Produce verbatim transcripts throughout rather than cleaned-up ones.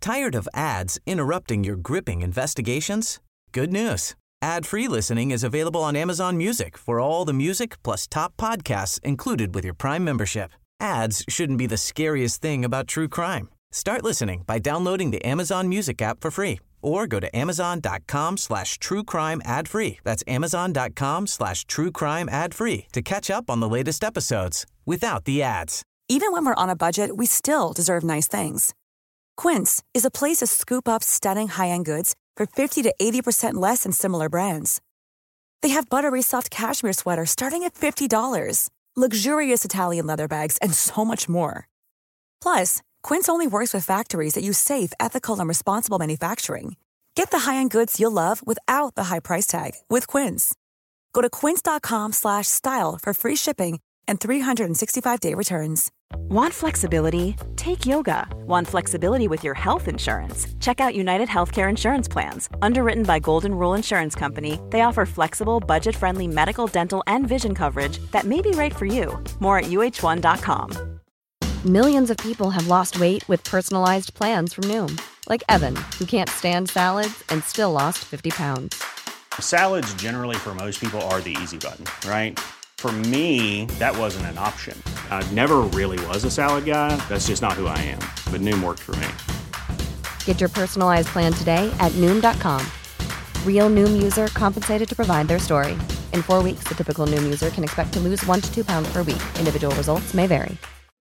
Tired of ads interrupting your gripping investigations? Good news. Ad-free listening is available on Amazon Music for all the music plus top podcasts included with your Prime membership. Ads shouldn't be the scariest thing about true crime. Start listening by downloading the Amazon Music app for free or go to amazon.com slash true crime ad free. That's amazon.com slash true crime ad free to catch up on the latest episodes without the ads. Even when we're on a budget, we still deserve nice things. Quince is a place to scoop up stunning high-end goods for fifty to eighty percent less than similar brands. They have buttery soft cashmere sweaters starting at fifty dollars, luxurious Italian leather bags, and so much more. Plus, Quince only works with factories that use safe, ethical, and responsible manufacturing. Get the high-end goods you'll love without the high price tag with Quince. Go to quince.com slash style for free shipping and three sixty-five day returns. Want flexibility? Take yoga. Want flexibility with your health insurance? Check out United Healthcare Insurance Plans. Underwritten by Golden Rule Insurance Company, they offer flexible, budget-friendly medical, dental, and vision coverage that may be right for you. More at U H one dot com. Millions of people have lost weight with personalized plans from Noom. Like Evan, who can't stand salads and still lost fifty pounds. Salads generally for most people are the easy button, right? For me, that wasn't an option. I never really was a salad guy. That's just not who I am. But Noom worked for me. Get your personalized plan today at Noom dot com. Real Noom user compensated to provide their story. In four weeks, the typical Noom user can expect to lose one to two pounds per week. Individual results may vary.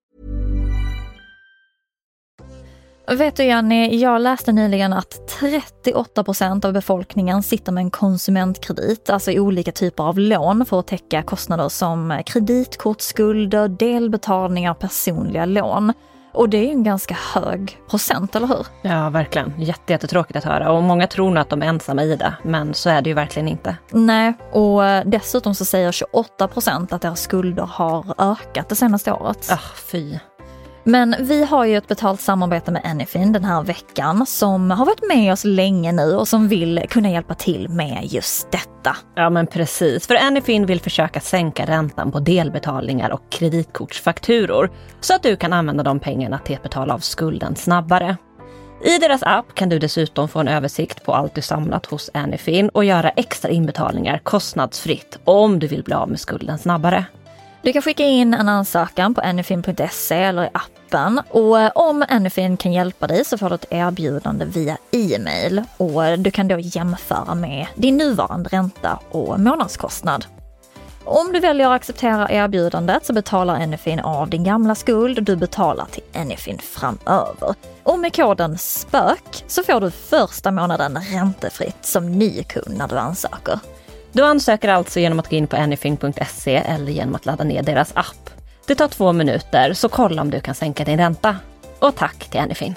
Vet du Jenny, jag läste nyligen att trettioåtta procent av befolkningen sitter med en konsumentkredit, alltså olika typer av lån för att täcka kostnader som kreditkortsskulder, delbetalningar, personliga lån. Och det är ju en ganska hög procent, eller hur? Ja, verkligen. Jätte, jättetråkigt att höra. Och många tror nog att de är ensamma i det, men så är det ju verkligen inte. Nej, och dessutom så säger tjugoåtta procent att deras skulder har ökat det senaste året. Ah, fy. Men vi har ju ett betalt samarbete med Anyfin den här veckan som har varit med oss länge nu och som vill kunna hjälpa till med just detta. Ja men precis, för Anyfin vill försöka sänka räntan på delbetalningar och kreditkortsfakturor så att du kan använda de pengarna till att betala av skulden snabbare. I deras app kan du dessutom få en översikt på allt du samlat hos Anyfin och göra extra inbetalningar kostnadsfritt om du vill bli av med skulden snabbare. Du kan skicka in en ansökan på anyfin punkt se eller i appen och om Anyfin kan hjälpa dig så får du ett erbjudande via e-mail och du kan då jämföra med din nuvarande ränta och månadskostnad. Om du väljer att acceptera erbjudandet så betalar Anyfin av din gamla skuld och du betalar till Anyfin framöver. Och med koden SPÖK så får du första månaden räntefritt som ny kund när du ansöker. Du ansöker alltså genom att gå in på anyfin punkt se eller genom att ladda ner deras app. Det tar två minuter, så kolla om du kan sänka din ränta. Och tack till Anyfin.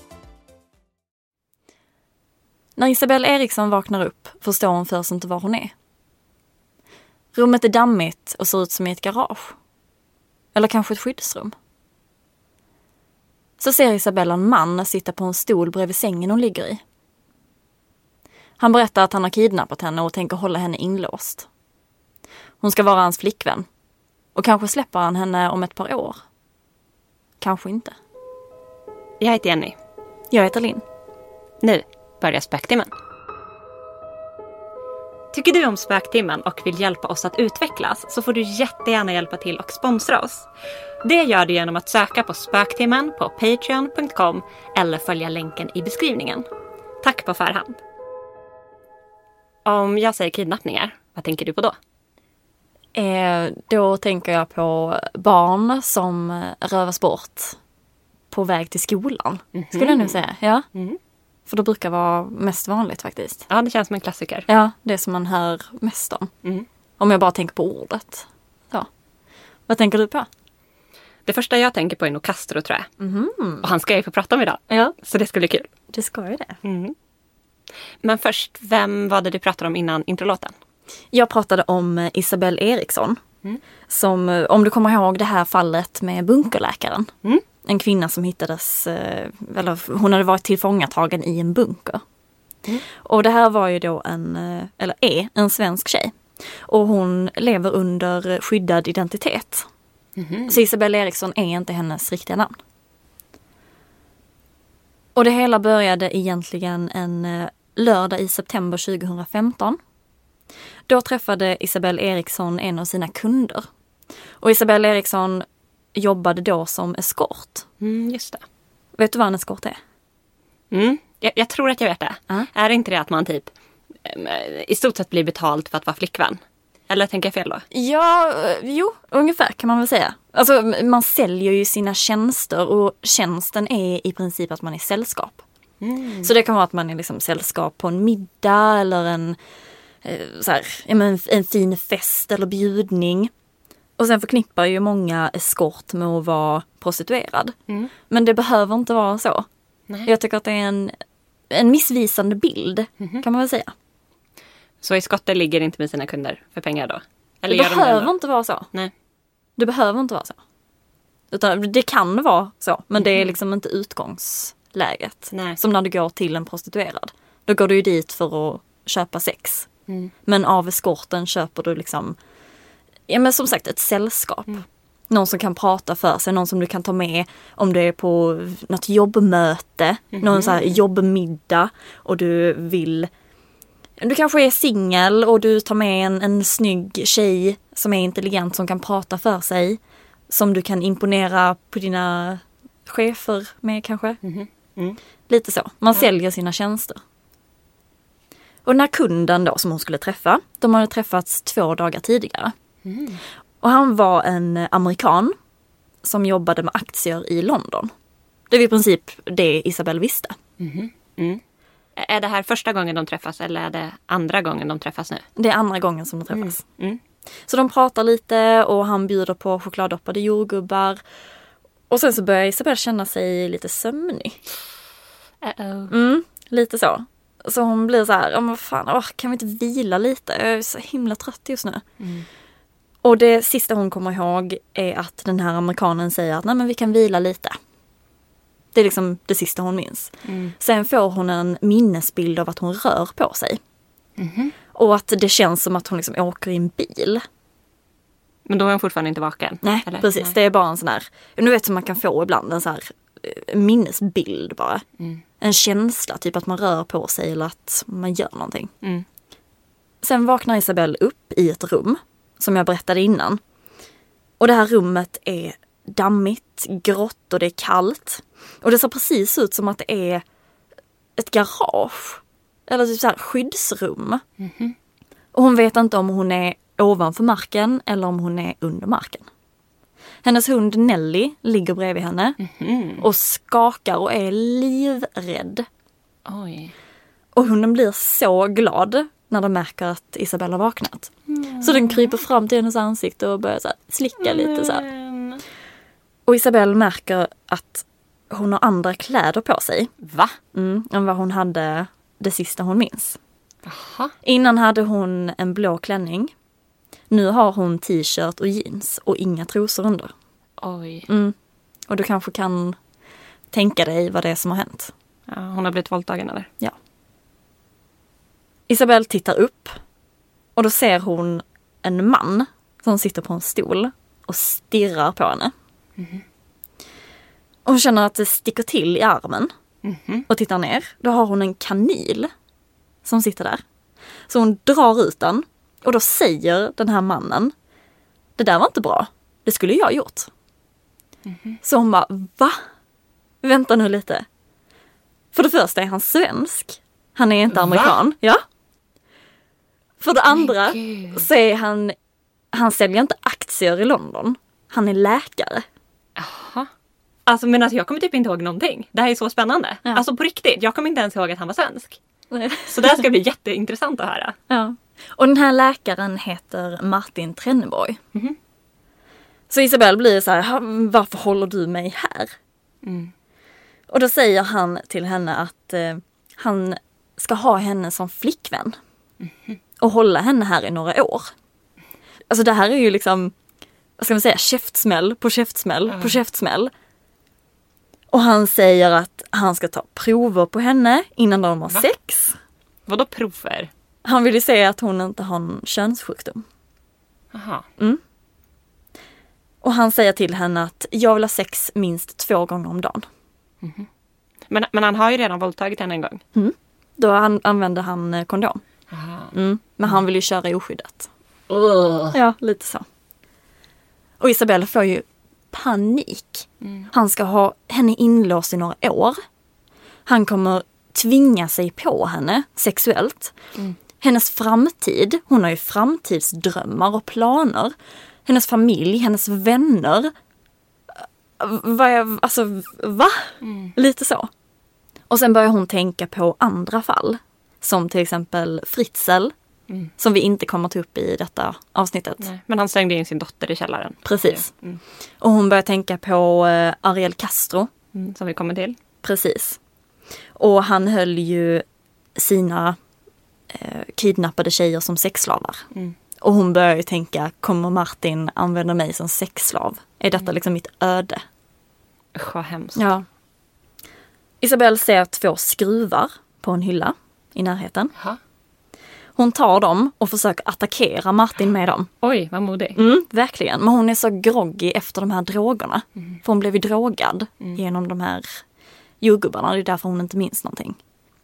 När Isabelle Eriksson vaknar upp förstår hon först inte var hon är. Rummet är dammigt och ser ut som i ett garage. Eller kanske ett skyddsrum. Så ser Isabelle en man sitta på en stol bredvid sängen hon ligger i. Han berättar att han har kidnappat henne och tänker hålla henne inlåst. Hon ska vara hans flickvän. Och kanske släpper han henne om ett par år. Kanske inte. Jag heter Jenny. Jag heter Linn. Nu börjar Spöktimmen. Tycker du om Spöktimmen och vill hjälpa oss att utvecklas så får du jättegärna hjälpa till och sponsra oss. Det gör du genom att söka på Spöktimmen på patreon punkt com eller följa länken i beskrivningen. Tack på förhand. Om jag säger kidnappningar, vad tänker du på då? Eh, då tänker jag på barn som rövas bort på väg till skolan. Mm-hmm. Skulle jag nu säga, ja. Mm. För det brukar vara mest vanligt faktiskt. Ja, det känns som en klassiker. Ja, det som man hör mest om. Mm. Om jag bara tänker på ordet. Ja. Vad tänker du på? Det första jag tänker på är nog Castro, tror jag. Mm. Och han ska ju få prata om idag. Ja. Så det skulle bli kul. Det ska ju det. Mm. Men först, vem var det du pratade om innan introlåten? Jag pratade om Isabelle Eriksson. Mm. Som, om du kommer ihåg det här fallet med bunkerläkaren. Mm. En kvinna som hittades, eller hon hade varit tillfångatagen i en bunker. Mm. Och det här var ju då en, eller är en svensk tjej. Och hon lever under skyddad identitet. Mm. Så Isabelle Eriksson är inte hennes riktiga namn. Och det hela började egentligen en lördag i september tjugohundrafemton. Då träffade Isabelle Eriksson en av sina kunder. Och Isabelle Eriksson jobbade då som eskort. Mm, just det. Vet du vad en eskort är? Mm, jag, jag tror att jag vet det. Uh. Är det inte det att man typ i stort sett blir betalt för att vara flickvän? Eller tänker jag fel då? Ja, jo, ungefär kan man väl säga. Alltså man säljer ju sina tjänster och tjänsten är i princip att man är sällskap. Mm. Så det kan vara att man är liksom sällskap på en middag eller en, så här, en, en fin fest eller bjudning. Och sen förknippar ju många eskort med att vara prostituerad. Mm. Men det behöver inte vara så. Nej. Jag tycker att det är en, en missvisande bild, mm-hmm. kan man väl säga. Så eskotter ligger inte med sina kunder för pengar då? Eller det gör behöver de inte vara så. Nej. Det behöver inte vara så. Utan det kan vara så, men mm-hmm. det är liksom inte utgångsläget. Nej. Som när du går till en prostituerad. Då går du ju dit för att köpa sex. Mm. Men av eskorten köper du liksom, ja men som sagt ett sällskap. Mm. Någon som kan prata för sig, någon som du kan ta med om du är på något jobbmöte, mm-hmm. någon så här jobbmiddag och du vill, du kanske är singel och du tar med en, en snygg tjej som är intelligent som kan prata för sig, som du kan imponera på dina chefer med kanske. Mm-hmm. Mm. Lite så, man ja. säljer sina tjänster. Och den här kunden då som hon skulle träffa, de hade träffats två dagar tidigare. Mm. Och han var en amerikan som jobbade med aktier i London. Det var i princip det Isabelle visste. Mm. Mm. Är det här första gången de träffas eller är det andra gången de träffas nu? Det är andra gången som de träffas. Mm. Mm. Så de pratar lite och han bjuder på chokladdoppade jordgubbar. Och sen så börjar Isabelle känna sig lite sömnig. Uh-oh. Mm, lite så. Så hon blir så här, oh, vad fan, oh, kan vi inte vila lite? Jag är så himla trött just nu. Mm. Och det sista hon kommer ihåg är att den här amerikanen säger att nej men vi kan vila lite. Det är liksom det sista hon minns. Mm. Sen får hon en minnesbild av att hon rör på sig. Mm-hmm. Och att det känns som att hon liksom åker i en bil. Men då är hon fortfarande inte vaken? Nej, eller? Precis. Nej. Det är bara en sån här, nu vet som man kan få ibland en sån här minnesbild bara. Mm. En känsla, typ att man rör på sig eller att man gör någonting. Mm. Sen vaknar Isabelle upp i ett rum, som jag berättade innan. Och det här rummet är dammigt, grått och det är kallt. Och det ser precis ut som att det är ett garage. Eller typ så här skyddsrum. Mm-hmm. Och hon vet inte om hon är ovanför marken eller om hon är under marken. Hennes hund Nelly ligger bredvid henne mm-hmm. och skakar och är livrädd. Oj. Och hunden blir så glad när de märker att Isabelle har vaknat. Mm. Så den kryper fram till hennes ansikte och börjar så här slicka mm. lite så här. Och Isabelle märker att hon har andra kläder på sig. Va? Mm, än vad hon hade det sista hon minns. Aha. Innan hade hon en blå klänning. Nu har hon t-shirt och jeans och inga trosor under. Oj. Mm. Och du kanske kan tänka dig vad det är som har hänt. Ja, hon har blivit våldtagen eller? Ja. Isabelle tittar upp och då ser hon en man som sitter på en stol och stirrar på henne. Mm-hmm. Och hon känner att det sticker till i armen mm-hmm. och tittar ner. Då har hon en kanyl som sitter där. Så hon drar ut den och då säger den här mannen, det där var inte bra, det skulle jag gjort. Mm-hmm. Så hon bara, va? Vänta nu lite. För det första är han svensk. Han är inte amerikan. Va? Ja. För det andra så är han, han säljer inte aktier i London. Han är läkare. Jaha. Alltså men alltså, jag kommer typ inte ihåg någonting. Det här är så spännande. Ja. Alltså på riktigt, jag kommer inte ens ihåg att han var svensk. Nej. Så det här ska bli jätteintressant att höra. Ja. Och den här läkaren heter Martin Trenneborg. Mm-hmm. Så Isabelle blir så här, varför håller du mig här? Mm. Och då säger han till henne att eh, han ska ha henne som flickvän. Mm-hmm. Och hålla henne här i några år. Alltså det här är ju liksom, vad ska man säga, käftsmäll på käftsmäll mm. på käftsmäll. Och han säger att han ska ta prover på henne innan de har Va? sex. Vadå prover? Han vill ju säga att hon inte har en könssjukdom. Aha. Mm. Och han säger till henne att jag vill ha sex minst två gånger om dagen. Mm-hmm. Men, men han har ju redan våldtagit henne en gång. Mm. Då han, använder han eh, kondom. Mm. Men han vill ju köra oskyddat. Uh. Ja, lite så. Och Isabella får ju panik. Mm. Han ska ha henne inlåst i några år. Han kommer tvinga sig på henne sexuellt. Mm. Hennes framtid, hon har ju framtidsdrömmar och planer. Hennes familj, hennes vänner. Va, alltså, va? Mm. Lite så. Och sen börjar hon tänka på andra fall. Som till exempel Fritzl. Mm. Som vi inte kommer ta upp i detta avsnittet. Nej, men han stängde in sin dotter i källaren. Precis. Mm. Och hon börjar tänka på uh, Ariel Castro. Mm, som vi kommer till. Precis. Och han höll ju sina eh, kidnappade tjejer som sexslavar. Mm. Och hon börjar ju tänka, kommer Martin använda mig som sexslav? Är detta mm. liksom mitt öde? Usch, vad hemskt. Ja. Isabelle ser två skruvar på en hylla i närheten. Ha? Hon tar dem och försöker attackera Martin med dem. Oj, vad modig. Mm, verkligen. Men hon är så groggy efter de här drogerna. Mm. För hon blev ju drogad mm. genom de här jordgubbarna. Det är därför hon inte minns någonting.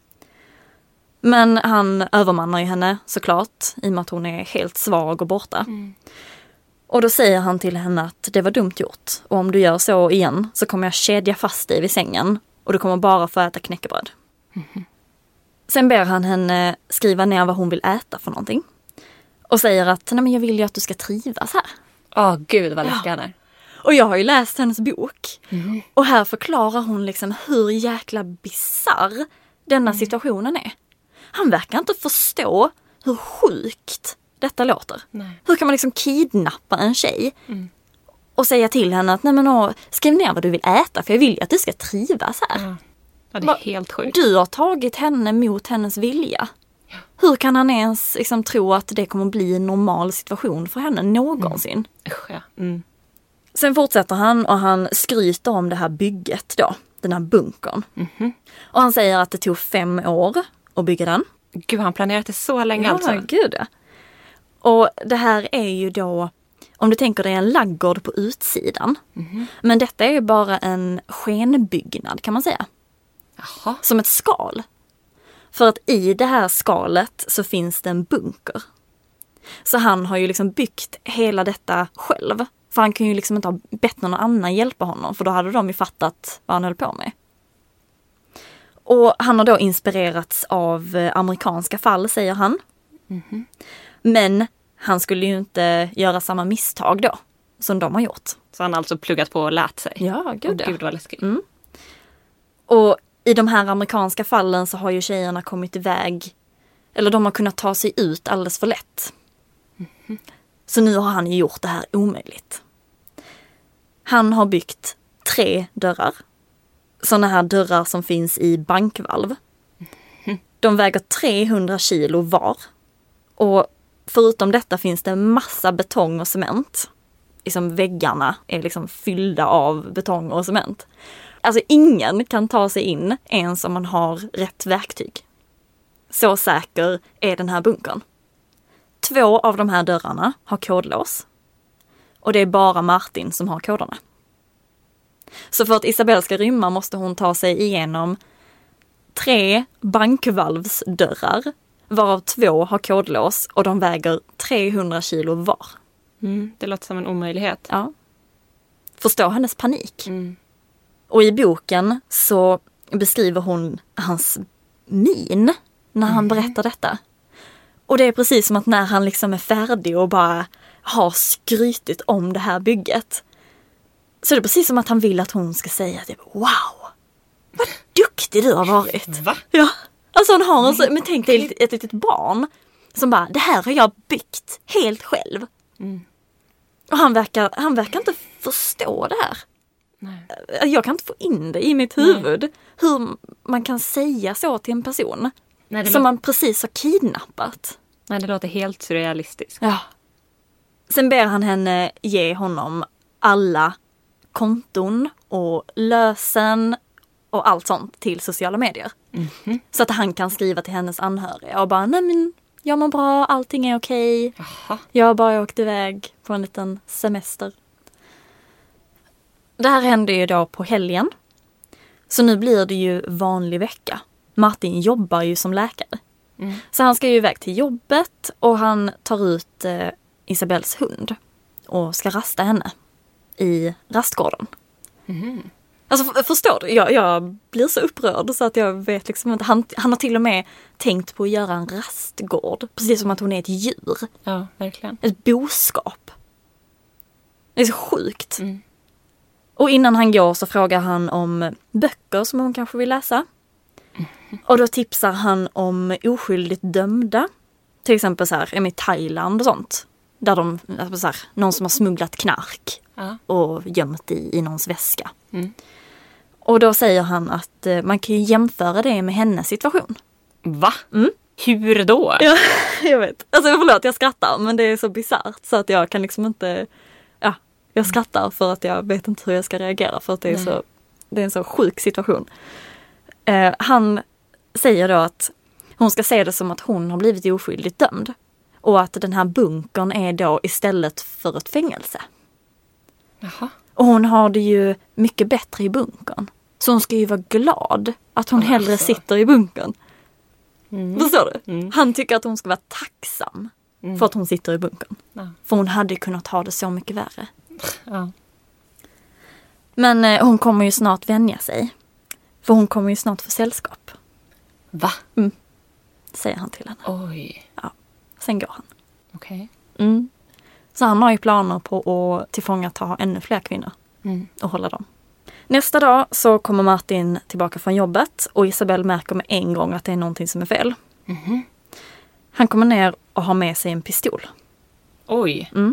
Men han övermannar ju henne såklart. I och med att hon är helt svag och borta. Mm. Och då säger han till henne att det var dumt gjort. Och om du gör så igen så kommer jag kedja fast dig vid sängen. Och du kommer bara få äta knäckebröd. Mm. Sen ber han henne skriva ner vad hon vill äta för någonting. Och säger att nej men jag vill ju att du ska trivas här. Åh oh, gud vad läskig han är. Och jag har ju läst hennes bok. Mm. Och här förklarar hon liksom hur jäkla bizarr denna mm. situationen är. Han verkar inte förstå hur sjukt detta låter. Nej. Hur kan man liksom kidnappa en tjej mm. och säga till henne att nej men åh, skriv ner vad du vill äta för jag vill ju att du ska trivas här. Ja, ja det är helt sjukt. Du har tagit henne mot hennes vilja. Ja. Hur kan han ens liksom tro att det kommer bli en normal situation för henne någonsin? Mm. Usch, ja. Mm. Sen fortsätter han och han skryter om det här bygget då. Den här bunkern. Mm-hmm. Och han säger att det tog fem år att bygga den. Gud, han planerat det så länge ja, alltså. Gud. Och det här är ju då, om du tänker dig en laggård på utsidan. Mm-hmm. Men detta är ju bara en skenbyggnad kan man säga. Jaha. Som ett skal. För att i det här skalet så finns det en bunker. Så han har ju liksom byggt hela detta själv. För han kan ju liksom inte ha bett någon annan hjälpa honom. För då hade de ju fattat vad han höll på med. Och han har då inspirerats av amerikanska fall, säger han. Mm-hmm. Men han skulle ju inte göra samma misstag då. Som de har gjort. Så han har alltså pluggat på och lärt sig? Ja, gud, oh, gud vad läskigt. Mm. Och i de här amerikanska fallen så har ju tjejerna kommit iväg. Eller de har kunnat ta sig ut alldeles för lätt. Mm-hmm. Så nu har han ju gjort det här omöjligt. Han har byggt tre dörrar. Sådana här dörrar som finns i bankvalv. De väger trehundra kilo var. Och förutom detta finns det en massa betong och cement. Liksom väggarna är liksom fyllda av betong och cement. Alltså ingen kan ta sig in ens om man har rätt verktyg. Så säker är den här bunkern. Två av de här dörrarna har kodlås. Och det är bara Martin som har koderna. Så för att Isabelle ska rymma måste hon ta sig igenom tre bankvalvsdörrar. Varav två har kodlås och de väger trehundra kilo var. Mm, det låter som en omöjlighet. Ja. Förstå hennes panik. Mm. Och i boken så beskriver hon hans min när han mm. berättar detta. Och det är precis som att när han liksom är färdig och bara har skrytit om det här bygget. Så det är precis som att han vill att hon ska säga typ, wow, vad duktig du har varit. Va? Ja, alltså han har en så, men tänk dig ett, ett litet barn som bara, det här har jag byggt helt själv. Mm. Och han verkar, han verkar inte förstå det här. Nej. Jag kan inte få in det i mitt huvud. Nej. Hur man kan säga så till en person. Nej, som lå- man precis har kidnappat. Nej, det låter helt surrealistiskt. Ja. Sen ber han henne ge honom alla konton och lösen och allt sånt till sociala medier. Mm-hmm. Så att han kan skriva till hennes anhöriga och bara, nej men jag mår bra, allting är okej. Aha. Jag har bara åkt iväg på en liten semester. Det här hände ju då på helgen. Så nu blir det ju vanlig vecka. Martin jobbar ju som läkare. Mm. Så han ska ju iväg till jobbet och han tar ut eh, Isabells hund och ska rasta henne i rastgården. Mm. Alltså för, förstår du? Jag, jag blir så upprörd så att jag vet liksom inte. Han, han har till och med tänkt på att göra en rastgård. Precis som att hon är ett djur. Ja, verkligen. Ett boskap. Det är så sjukt. Mm. Och innan han går så frågar han om böcker som hon kanske vill läsa. Mm. Och då tipsar han om oskyldigt dömda. Till exempel så här, i Thailand och sånt. Där de, alltså så här, någon som har smugglat knark. Ja. Och gömt i, i någons väska. Mm. Och då säger han att eh, man kan ju jämföra det med hennes situation. Va? Mm. Hur då? Ja, jag vet. Alltså förlåt, jag skrattar. Men det är så bizarrt så att jag kan liksom inte... Ja, jag skrattar för att jag vet inte hur jag ska reagera. För att det är, så, det är en så sjuk situation. Eh, han säger då att hon ska se det som att hon har blivit oskyldigt dömd. Och att den här bunkern är då istället för ett fängelse. Jaha. Och hon har det ju mycket bättre i bunkern. Så hon ska ju vara glad att hon hellre sitter i bunkern. Mm. Förstår du? Mm. Han tycker att hon ska vara tacksam mm. för att hon sitter i bunkern. Ja. För hon hade kunnat ha det så mycket värre. Ja. Men eh, hon kommer ju snart vänja sig. För hon kommer ju snart få sällskap. Va? Mm. Säger han till henne. Oj. Ja. Sen går han. Okej. Okay. Mm. Så han har ju planer på att tillfångata ännu fler kvinnor. Mm. Och hålla dem. Nästa dag så kommer Martin tillbaka från jobbet. Och Isabel märker med en gång att det är någonting som är fel. Mm. Han kommer ner och har med sig en pistol. Oj. Mm.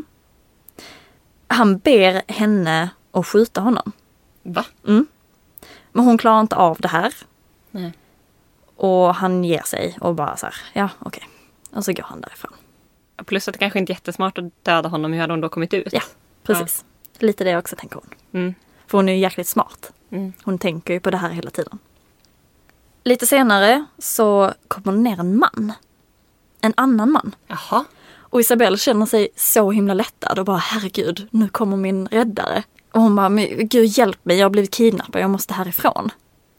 Han ber henne att skjuta honom. Va? Mm. Men hon klarar inte av det här. Nej. Och han ger sig och bara så här, ja okej. Okay. Och så går han därifrån. Plus att det kanske inte är jättesmart att döda honom. Hur hade hon då kommit ut? Ja, precis. Ja. Lite det också tänker hon. Mm. För hon är ju jäkligt smart. Mm. Hon tänker ju på det här hela tiden. Lite senare så kommer ner en man. En annan man. Jaha. Och Isabel känner sig så himla lättad och bara, herregud, nu kommer min räddare. Och hon bara, men gud hjälp mig, jag har blivit kidnappad, jag måste härifrån.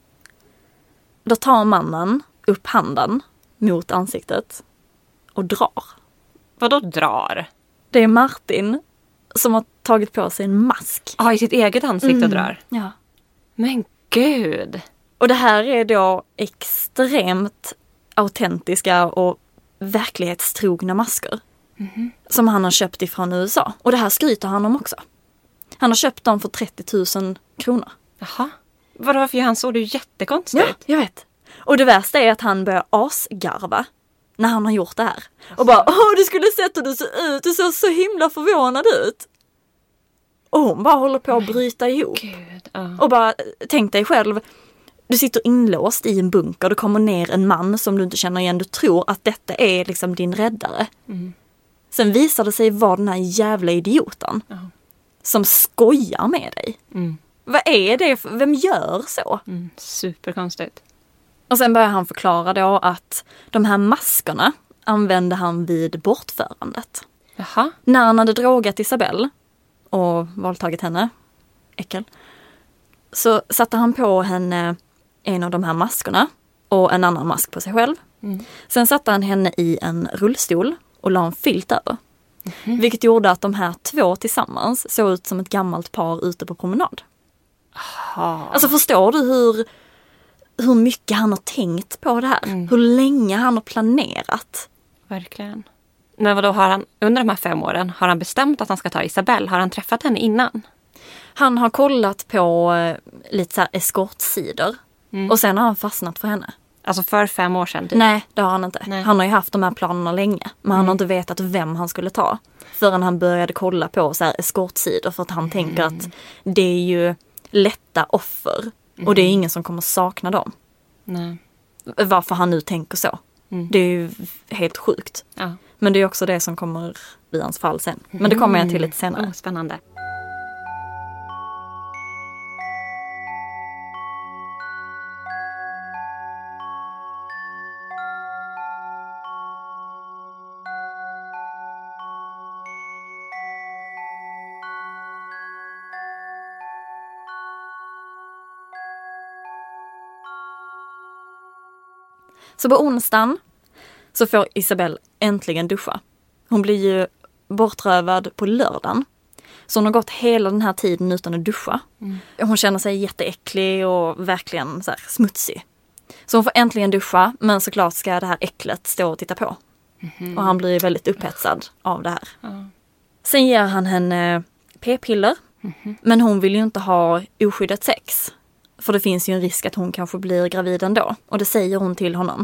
Då tar mannen upp handen mot ansiktet och drar. Vadå drar? Det är Martin som har tagit på sig en mask. Ja, ah, i sitt eget ansikte mm. och drar. Ja. Men gud. Och det här är då extremt autentiska och verklighetstrogna masker. Mm-hmm. Som han har köpt ifrån U S A. Och det här skryter han om också. Han har köpt dem för trettio tusen kronor. Jaha. Vadå, för han såg det ju jättekonstigt. Ja, jag vet. Och det värsta är att han börjar asgarva när han har gjort det här. Och bara, åh du skulle sett hur du såg ut. Du såg så himla förvånad ut. Och hon bara håller på att bryta ihop. Gud, uh. Och bara, tänk dig själv. Du sitter inlåst i en bunker. Det kommer ner en man som du inte känner igen. Du tror att detta är liksom din räddare. Mm. Sen visar det sig vara den här jävla idioten. Uh. Som skojar med dig. Mm. Vad är det? För, vem gör så? Mm. Superkonstigt. Och sen börjar han förklara då att de här maskerna använde han vid bortförandet. Jaha. När han hade drogat Isabel och våldtagit henne, äckel, så satte han på henne en av de här maskerna och en annan mask på sig själv. Mm. Sen satte han henne i en rullstol och la en filt över. Mm. Vilket gjorde att de här två tillsammans såg ut som ett gammalt par ute på promenad. Aha. Alltså förstår du hur, hur mycket han har tänkt på det här? Mm. Hur länge han har planerat? Verkligen. Men vadå, har han under de här fem åren, har han bestämt att han ska ta Isabel? Har han träffat henne innan? Han har kollat på eh, lite så här eskortsidor. Mm. Och sen har han fastnat för henne. Alltså för fem år sedan? Typ. Nej, det har han inte. Nej. Han har ju haft de här planerna länge. Men mm. han har inte vetat vem han skulle ta. Förrän han började kolla på så här eskortsidor. För att han mm. tänker att det är ju lätta offer. Mm. Och det är ingen som kommer sakna dem. Nej. Varför han nu tänker så. Mm. Det är ju helt sjukt. Ja. Men det är också det som kommer bli hans fall sen. Men det kommer jag till lite senare. Oh, spännande. Så på onsdagen så får Isabelle äntligen duscha. Hon blir ju bortrövad på lördagen. Så hon har gått hela den här tiden utan att duscha. Mm. Hon känner sig jätteäcklig och verkligen så här smutsig. Så hon får äntligen duscha, men såklart ska det här äcklet stå och titta på. Mm. Och han blir väldigt upphetsad av det här. Mm. Sen ger han henne p-piller. Mm. Men hon vill ju inte ha oskyddat sex. För det finns ju en risk att hon kanske blir gravid ändå. Och det säger hon till honom.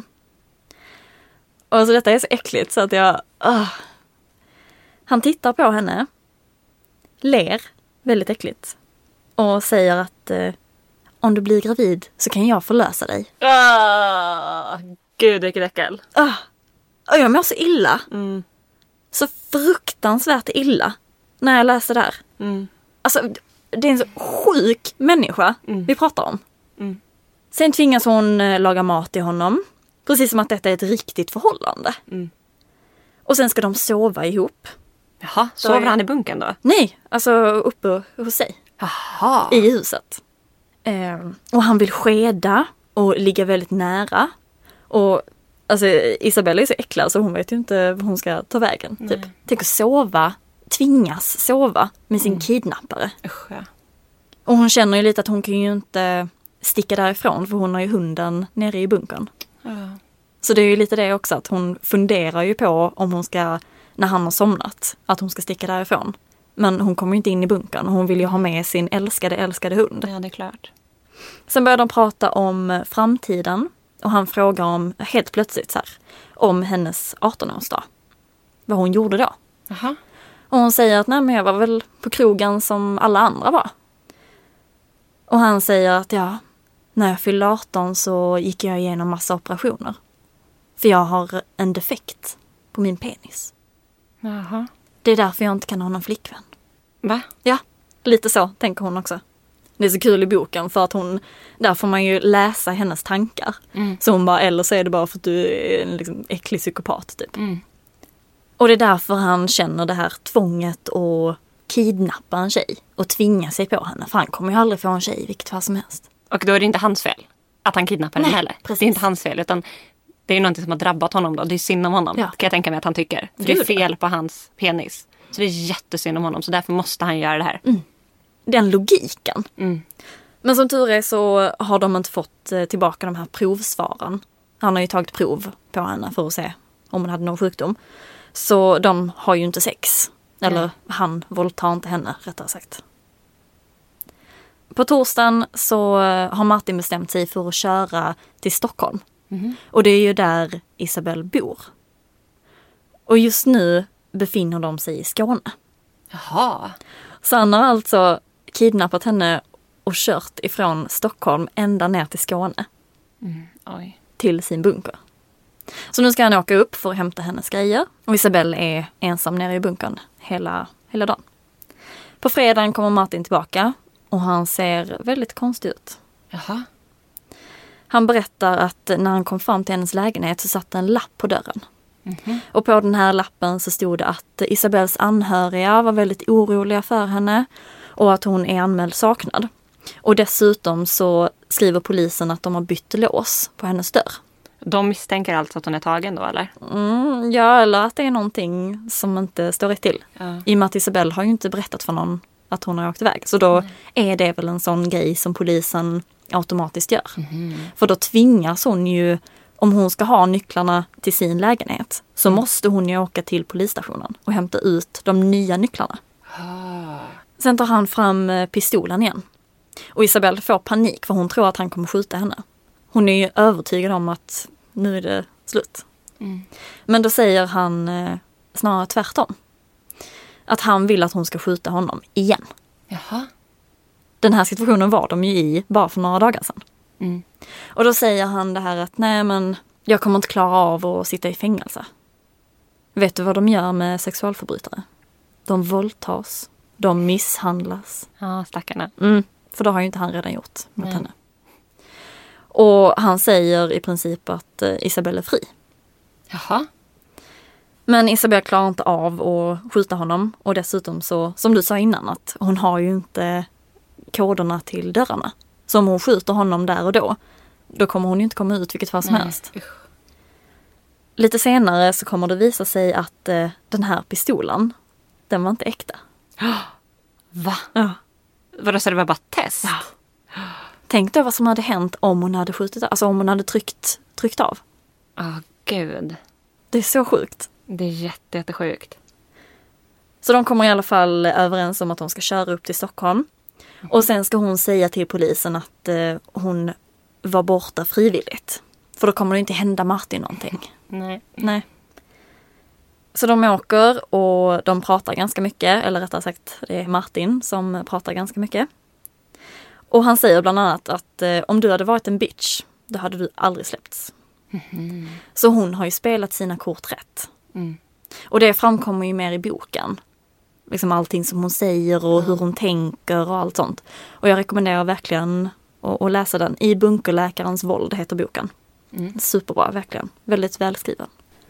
Och alltså detta är så äckligt så att jag... Uh. Han tittar på henne. Ler väldigt äckligt. Och säger att uh, om du blir gravid så kan jag förlösa dig. Ah, gud, vilket äckel. Uh. Och jag mår så illa. Mm. Så fruktansvärt illa. När jag läste det här. Mm. Alltså, det är en så sjuk människa mm. vi pratar om. Mm. Sen tvingas hon uh, laga mat till honom. Precis som att detta är ett riktigt förhållande. Mm. Och sen ska de sova ihop. Jaha, sover han i bunkern då? Nej, alltså uppe hos sig. Jaha. I huset. Eh, och han vill skeda och ligga väldigt nära. Och alltså Isabelle är så äcklad så hon vet ju inte vad hon ska ta vägen. Typ. Tänk att sova, tvingas sova med sin mm. kidnappare. Usch, ja. Och hon känner ju lite att hon kan ju inte sticka därifrån för hon har ju hunden nere i bunkern. Ja. Så det är ju lite det också att hon funderar ju på om hon ska, när han har somnat, att hon ska sticka därifrån. Men hon kommer ju inte in i bunkern och hon vill ju ha med sin älskade, älskade hund. Ja, det är klart. Sen börjar de prata om framtiden och han frågar om, helt plötsligt så här, om hennes artonårsdag. Vad hon gjorde då. Aha. Och hon säger att nej men jag var väl på krogen som alla andra var. Och han säger att ja, när jag fyllde arton så gick jag igenom massa operationer. För jag har en defekt på min penis. Jaha. Det är därför jag inte kan ha någon flickvän. Va? Ja, lite så tänker hon också. Det är så kul i boken för att hon, där får man ju läsa hennes tankar. Mm. Så hon bara, eller så är det bara för att du är en liksom äcklig psykopat typ. Mm. Och det är därför han känner det här tvånget att kidnappa en tjej och tvinga sig på henne. För han kommer ju aldrig få en tjej vilket fall som helst. Och då är det inte hans fel att han kidnappar henne heller. Precis. Det är inte hans fel utan det är någonting som har drabbat honom då. Det är synd om honom, ja. Kan jag tänka mig att han tycker. För det är fel på hans penis. Så det är jättesynd om honom. Så därför måste han göra det här. Mm. Den logiken. Mm. Men som tur är så har de inte fått tillbaka de här provsvaren. Han har ju tagit prov på henne för att se om hon hade någon sjukdom. Så de har ju inte sex. Eller mm. han våldtar inte henne, rättare sagt. På torsdagen så har Martin bestämt sig för att köra till Stockholm. Mm. Och det är ju där Isabelle bor. Och just nu befinner de sig i Skåne. Jaha. Så han har alltså kidnappat henne och kört ifrån Stockholm ända ner till Skåne. Mm. Oj. Till sin bunker. Så nu ska han åka upp för att hämta hennes grejer. Och Isabelle är ensam nere i bunkern hela, hela dagen. På fredagen kommer Martin tillbaka. Och han ser väldigt konstig ut. Jaha. Han berättar att när han kom fram till hennes lägenhet så satt en lapp på dörren. Mm-hmm. Och på den här lappen så stod det att Isabelles anhöriga var väldigt oroliga för henne. Och att hon är anmäld saknad. Och dessutom så skriver polisen att de har bytt lås på hennes dörr. De misstänker alltså att hon är tagen då, eller? Mm, ja, eller att det är någonting som inte står rätt till. Ja. I och med att Isabelle har ju inte berättat för någon att hon har åkt iväg. Så då mm. är det väl en sån grej som polisen automatiskt gör. Mm. För då tvingas hon ju, om hon ska ha nycklarna till sin lägenhet, så mm. måste hon ju åka till polisstationen och hämta ut de nya nycklarna. Ah. Sen tar han fram pistolen igen. Och Isabelle får panik för hon tror att han kommer skjuta henne. Hon är ju övertygad om att nu är det slut. Mm. Men då säger han eh, snarare tvärtom. Att han vill att hon ska skjuta honom igen. Jaha. Den här situationen var de ju i bara för några dagar sedan. Mm. Och då säger han det här att nej men jag kommer inte klara av att sitta i fängelse. Vet du vad de gör med sexualförbrytare? De våldtas. De misshandlas. Ja, stackarna. Mm, för då har ju inte han redan gjort mot nej. henne. Och han säger i princip att Isabelle är fri. Jaha. Men Isabelle klarar inte av att skjuta honom. Och dessutom så, som du sa innan, att hon har ju inte koderna till dörrarna. Så om hon skjuter honom där och då, då kommer hon ju inte komma ut vilket fall som nej. helst. Lite senare så kommer det visa sig att eh, den här pistolen, den var inte äkta. Va? Ja. Vadå, så det var bara test? Ja. Tänk då vad som hade hänt om hon hade skjutit, alltså om hon hade tryckt, tryckt av. Ja, oh, gud. Det är så sjukt. Det är jätte, jättesjukt. Så de kommer i alla fall överens om att de ska köra upp till Stockholm. Och sen ska hon säga till polisen att eh, hon var borta frivilligt. För då kommer det inte hända Martin någonting. Nej. Nej. Så de åker och de pratar ganska mycket. Eller rättare sagt, det är Martin som pratar ganska mycket. Och han säger bland annat att eh, om du hade varit en bitch, då hade du aldrig släppts. Mm. Så hon har ju spelat sina kort rätt. Mm. Och det framkommer ju mer i boken. Liksom allting som hon säger och hur hon tänker och allt sånt. Och jag rekommenderar verkligen att, att läsa den. I bunkerläkarens våld heter boken. Mm. Superbra, verkligen. Väldigt välskriven.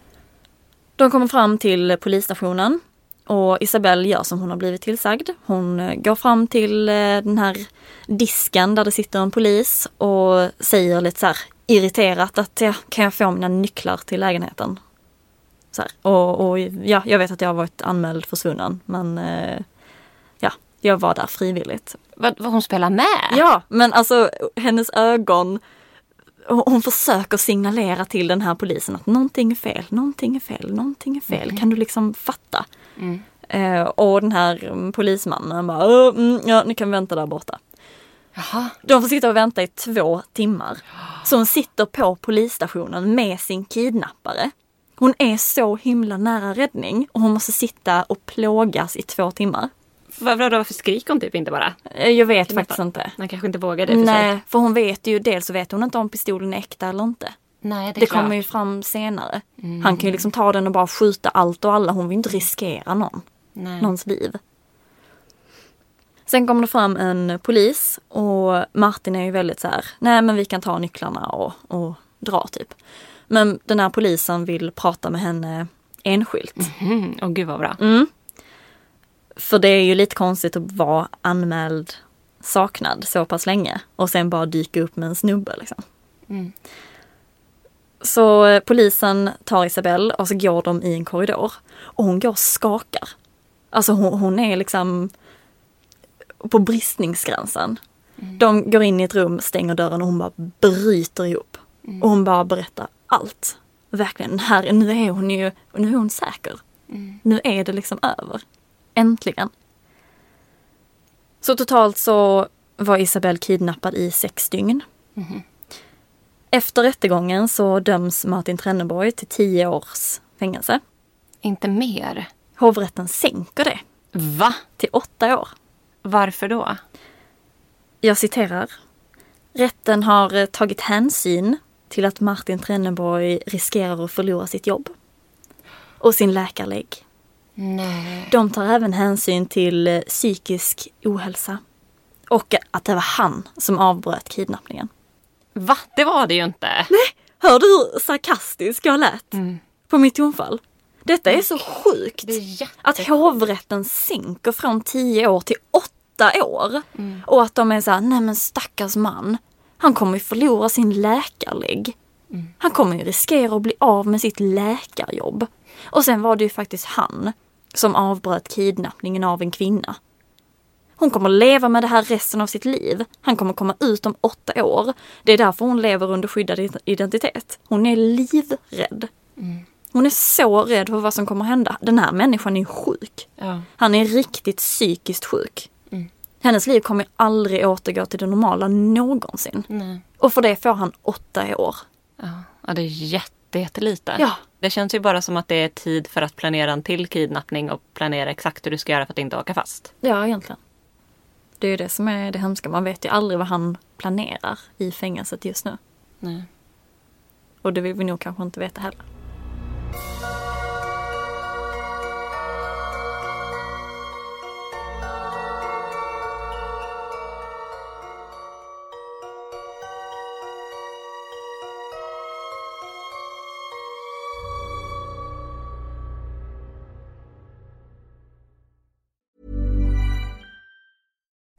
De kommer fram till polisstationen och Isabelle gör som hon har blivit tillsagd. Hon går fram till den här disken där det sitter en polis och säger lite så här irriterat att ja, kan jag få mina nycklar till lägenheten? Så här. Och, och ja, jag vet att jag har varit anmäld försvunnen, men eh, ja, jag var där frivilligt. Vad, vad hon spelar med? Ja, men alltså hennes ögon, hon försöker signalera till den här polisen att någonting är fel, någonting är fel, någonting är fel. Mm. Kan du liksom fatta? Mm. Eh, och den här polismannen bara, mm, ja, ni kan vänta där borta. Jaha. De får sitta och vänta i två timmar. Så hon sitter på polisstationen med sin kidnappare. Hon är så himla nära räddning och hon måste sitta och plågas i två timmar. Varför, varför skriker hon typ inte bara? Jag vet faktiskt inte. Man kanske inte vågar det för Nej, sig. för hon vet ju, dels så vet hon inte om pistolen är äkta eller inte. Nej, det är Det klart. kommer ju fram senare. Mm. Han kan ju liksom ta den och bara skjuta allt och alla. Hon vill inte riskera någon. Nej. Någons liv. Sen kommer det fram en polis och Martin är ju väldigt så här, nej men vi kan ta nycklarna och, och dra typ. Men den här polisen vill prata med henne enskilt. Mm. Åh gud vad bra. Mm. För det är ju lite konstigt att vara anmäld saknad så pass länge och sen bara dyka upp med en snubbe liksom. Mm. Så polisen tar Isabelle och så går de i en korridor och hon går och skakar. Alltså hon, hon är liksom på bristningsgränsen. Mm. De går in i ett rum, stänger dörren och hon bara bryter ihop. Mm. Och hon bara berättar allt. Verkligen, här, nu är hon ju nu är hon säker. Mm. Nu är det liksom över. Äntligen. Så totalt så var Isabelle kidnappad i sex dygn. Mm. Efter rättegången så döms Martin Trenneborg till tio års fängelse. Inte mer? Hovrätten sänker det. Va? Till åtta år. Varför då? Jag citerar. Rätten har tagit hänsyn till att Martin Trenneborg riskerar att förlora sitt jobb. Och sin läkarlägg. Nej. De tar även hänsyn till psykisk ohälsa. Och att det var han som avbröt kidnappningen. Va? Det var det ju inte. Nej, hör du hur sarkastisk jag lät mm. på mitt tonfall? Detta är så sjukt. Det är att hovrätten sänker från tio år till åtta år. Mm. Och att de är så här, nej men stackars man. Han kommer ju förlora sin läkarlägg. Mm. Han kommer ju riskera att bli av med sitt läkarjobb. Och sen var det ju faktiskt han som avbröt kidnappningen av en kvinna. Hon kommer leva med det här resten av sitt liv. Han kommer komma ut om åtta år. Det är därför hon lever under skyddad identitet. Hon är livrädd. Mm. Hon är så rädd för vad som kommer hända. Den här människan är sjuk. Ja. Han är riktigt psykiskt sjuk. Mm. Hennes liv kommer aldrig återgå till det normala någonsin. Nej. Och för det får han åtta år. Ja, ja det är jätte, jättelite. Ja. Det känns ju bara som att det är tid för att planera en till kidnappning och planera exakt hur du ska göra för att inte åka fast. Ja, egentligen. Det är ju det som är det hemska. Man vet ju aldrig vad han planerar i fängelset just nu. Nej. Och det vill vi nog kanske inte veta heller.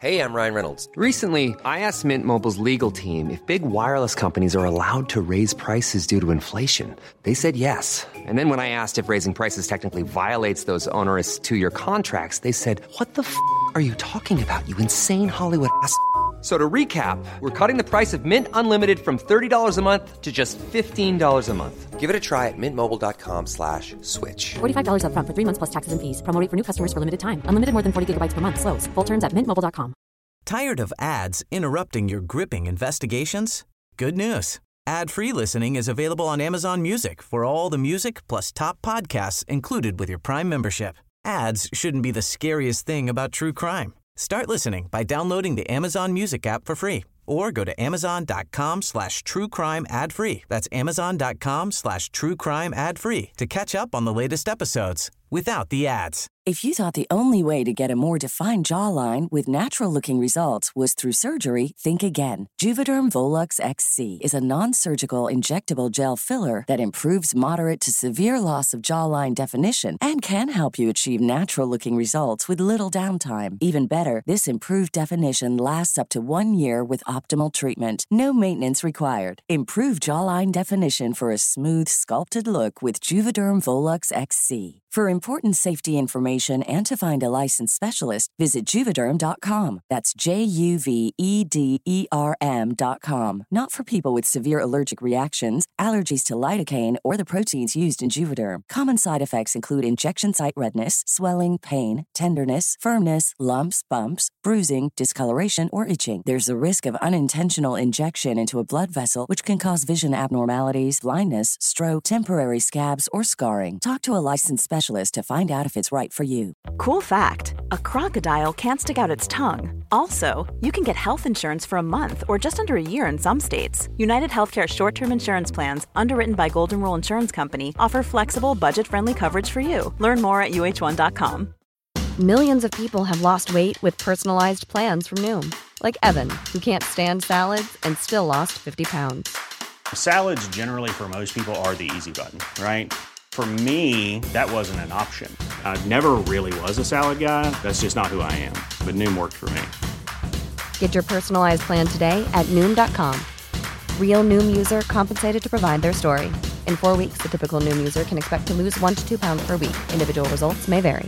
Hey, I'm Ryan Reynolds. Recently, I asked Mint Mobile's legal team if big wireless companies are allowed to raise prices due to inflation. They said yes. And then when I asked if raising prices technically violates those onerous two-year contracts, they said, "What the f*** are you talking about, you insane Hollywood ass?" So to recap, we're cutting the price of Mint Unlimited from thirty dollars a month to just fifteen dollars a month. Give it a try at mintmobile.com slash switch. forty-five dollars up front for three months plus taxes and fees. Promo rate for new customers for limited time. Unlimited more than forty gigabytes per month. Slows full terms at mint mobile dot com. Tired of ads interrupting your gripping investigations? Good news. Ad-free listening is available on Amazon Music for all the music plus top podcasts included with your Prime membership. Ads shouldn't be the scariest thing about true crime. Start listening by downloading the Amazon Music app for free or go to amazon.com slash true crime ad free. That's amazon.com slash true crime ad free to catch up on the latest episodes without the ads. If you thought the only way to get a more defined jawline with natural-looking results was through surgery, think again. Juvederm Volux X C is a non-surgical injectable gel filler that improves moderate to severe loss of jawline definition and can help you achieve natural-looking results with little downtime. Even better, this improved definition lasts up to one year with optimal treatment. No maintenance required. Improve jawline definition for a smooth, sculpted look with Juvederm Volux X C. For important safety information and to find a licensed specialist, visit Juvederm dot com. That's J U V E D E R M dot com. Not for people with severe allergic reactions, allergies to lidocaine, or the proteins used in Juvederm. Common side effects include injection site redness, swelling, pain, tenderness, firmness, lumps, bumps, bruising, discoloration, or itching. There's a risk of unintentional injection into a blood vessel, which can cause vision abnormalities, blindness, stroke, temporary scabs, or scarring. Talk to a licensed specialist to find out if it's right for you. Cool fact, a crocodile can't stick out its tongue. Also, you can get health insurance for a month or just under a year in some states. United Healthcare short-term insurance plans, underwritten by Golden Rule Insurance Company, offer flexible, budget-friendly coverage for you. Learn more at U H one dot com. Millions of people have lost weight with personalized plans from Noom. Like Evan, who can't stand salads and still lost fifty pounds. Salads generally for most people are the easy button, right? For me, that wasn't an option. I never really was a salad guy. That's just not who I am. But Noom worked for me. Get your personalized plan today at Noom dot com. Real Noom user compensated to provide their story. In four weeks, the typical Noom user can expect to lose one to two pounds per week. Individual results may vary.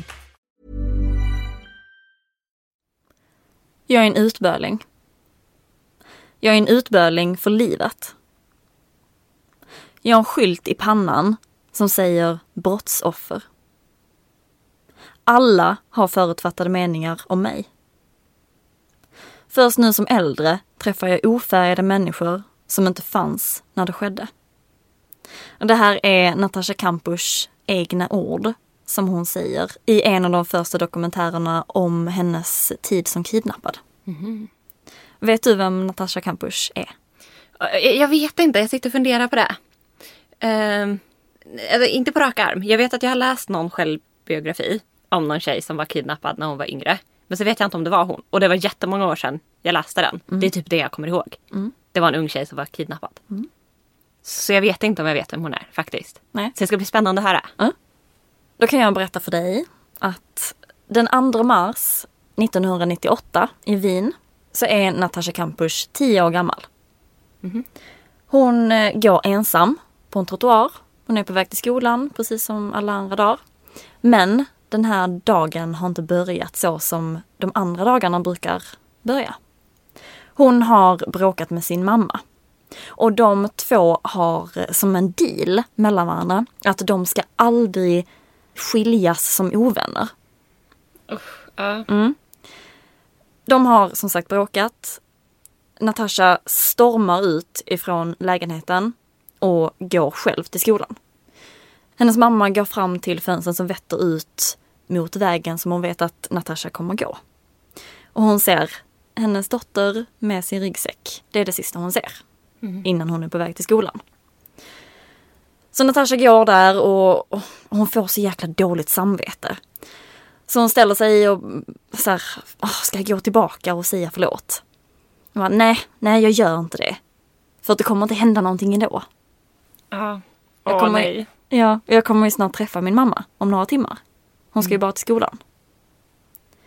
Jag är en utbörling. Jag är en utbörling för livet. Jag har en skylt i pannan som säger brottsoffer. Alla har förutfattade meningar om mig. Först nu som äldre träffar jag ofärgade människor som inte fanns när det skedde. Och det här är Natasha Kampusch egna ord som hon säger i en av de första dokumentärerna om hennes tid som kidnappad. Mm-hmm. Vet du vem Natasha Kampusch är? Jag vet inte, jag sitter och funderar på det. Uh, inte på rak arm. Jag vet att jag har läst någon självbiografi om någon tjej som var kidnappad när hon var yngre. Men så vet jag inte om det var hon. Och det var jättemånga år sedan jag läste den. Mm. Det är typ det jag kommer ihåg. Mm. Det var en ung tjej som var kidnappad. Mm. Så jag vet inte om jag vet vem hon är faktiskt. Nej. Så det ska bli spännande att höra. Mm. Då kan jag berätta för dig att den andra mars nittonhundranittioåtta i Wien så är Natasha Kampusch tio år gammal. Mm. Hon går ensam på en trottoar. Hon är på väg till skolan precis som alla andra dagar. Men den här dagen har inte börjat så som de andra dagarna brukar börja. Hon har bråkat med sin mamma. Och de två har som en deal mellan varandra att de ska aldrig skiljas som ovänner. Usch, uh. mm. De har som sagt bråkat. Natasha stormar ut ifrån lägenheten och går själv till skolan. Hennes mamma går fram till fönstret som vetter ut mot vägen som hon vet att Natasha kommer gå. Och hon ser hennes dotter med sin ryggsäck. Det är det sista hon ser mm. innan hon är på väg till skolan. Så Natasha går där och, och hon får så jäkla dåligt samvete. Så hon ställer sig och så här, ska jag gå tillbaka och säga förlåt? Hon bara, nej, nej jag gör inte det. För att det kommer inte hända någonting ändå. Ja, jag åh kommer, nej. Ja, jag kommer ju snart träffa min mamma om några timmar. Hon ska mm. ju bara till skolan.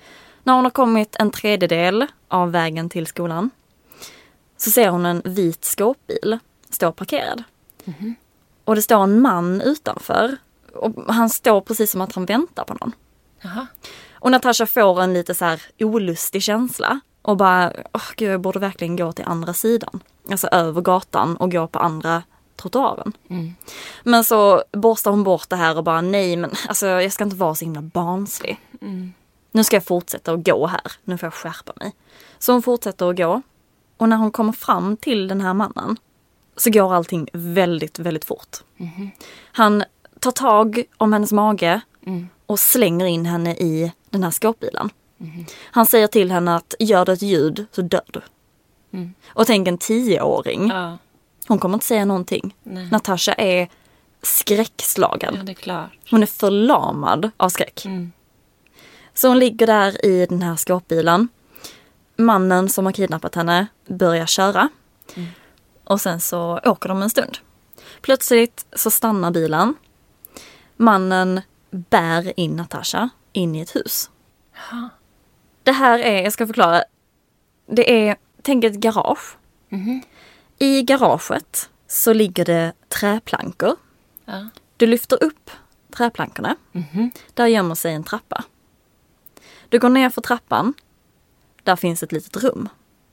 När hon har kommit en tredjedel av vägen till skolan så ser hon en vit skåpbil stå parkerad. Mm-hmm. Och det står en man utanför. Och han står precis som att han väntar på någon. Aha. Och Natasha får en lite så här olustig känsla. Och bara, åh gud, jag borde verkligen gå till andra sidan. Alltså över gatan och gå på andra trottoaren. Mm. Men så borstar hon bort det här och bara, nej men alltså jag ska inte vara så himla barnslig. Mm. Nu ska jag fortsätta att gå här. Nu får jag skärpa mig. Så hon fortsätter att gå. Och när hon kommer fram till den här mannen så går allting väldigt, väldigt fort. Mm. Han tar tag om hennes mage mm. och slänger in henne i den här skåpbilen. Mm. Han säger till henne att gör det ett ljud så dör du. Mm. Och tänk en tioåring. Ja. Hon kommer inte säga någonting. Nej. Natasha är skräckslagen. Ja, det är klart. Hon är förlamad av skräck. Mm. Så hon ligger där i den här skåpbilen. Mannen som har kidnappat henne börjar köra. Mm. Och sen så åker de en stund. Plötsligt så stannar bilen. Mannen bär in Natasha in i ett hus. Aha. Det här är, jag ska förklara. Det är, tänk ett garage. Mm-hmm. I garaget så ligger det träplankor. Ja. Du lyfter upp träplankorna. Mm-hmm. Där gömmer sig en trappa. Du går ner för trappan. Där finns ett litet rum.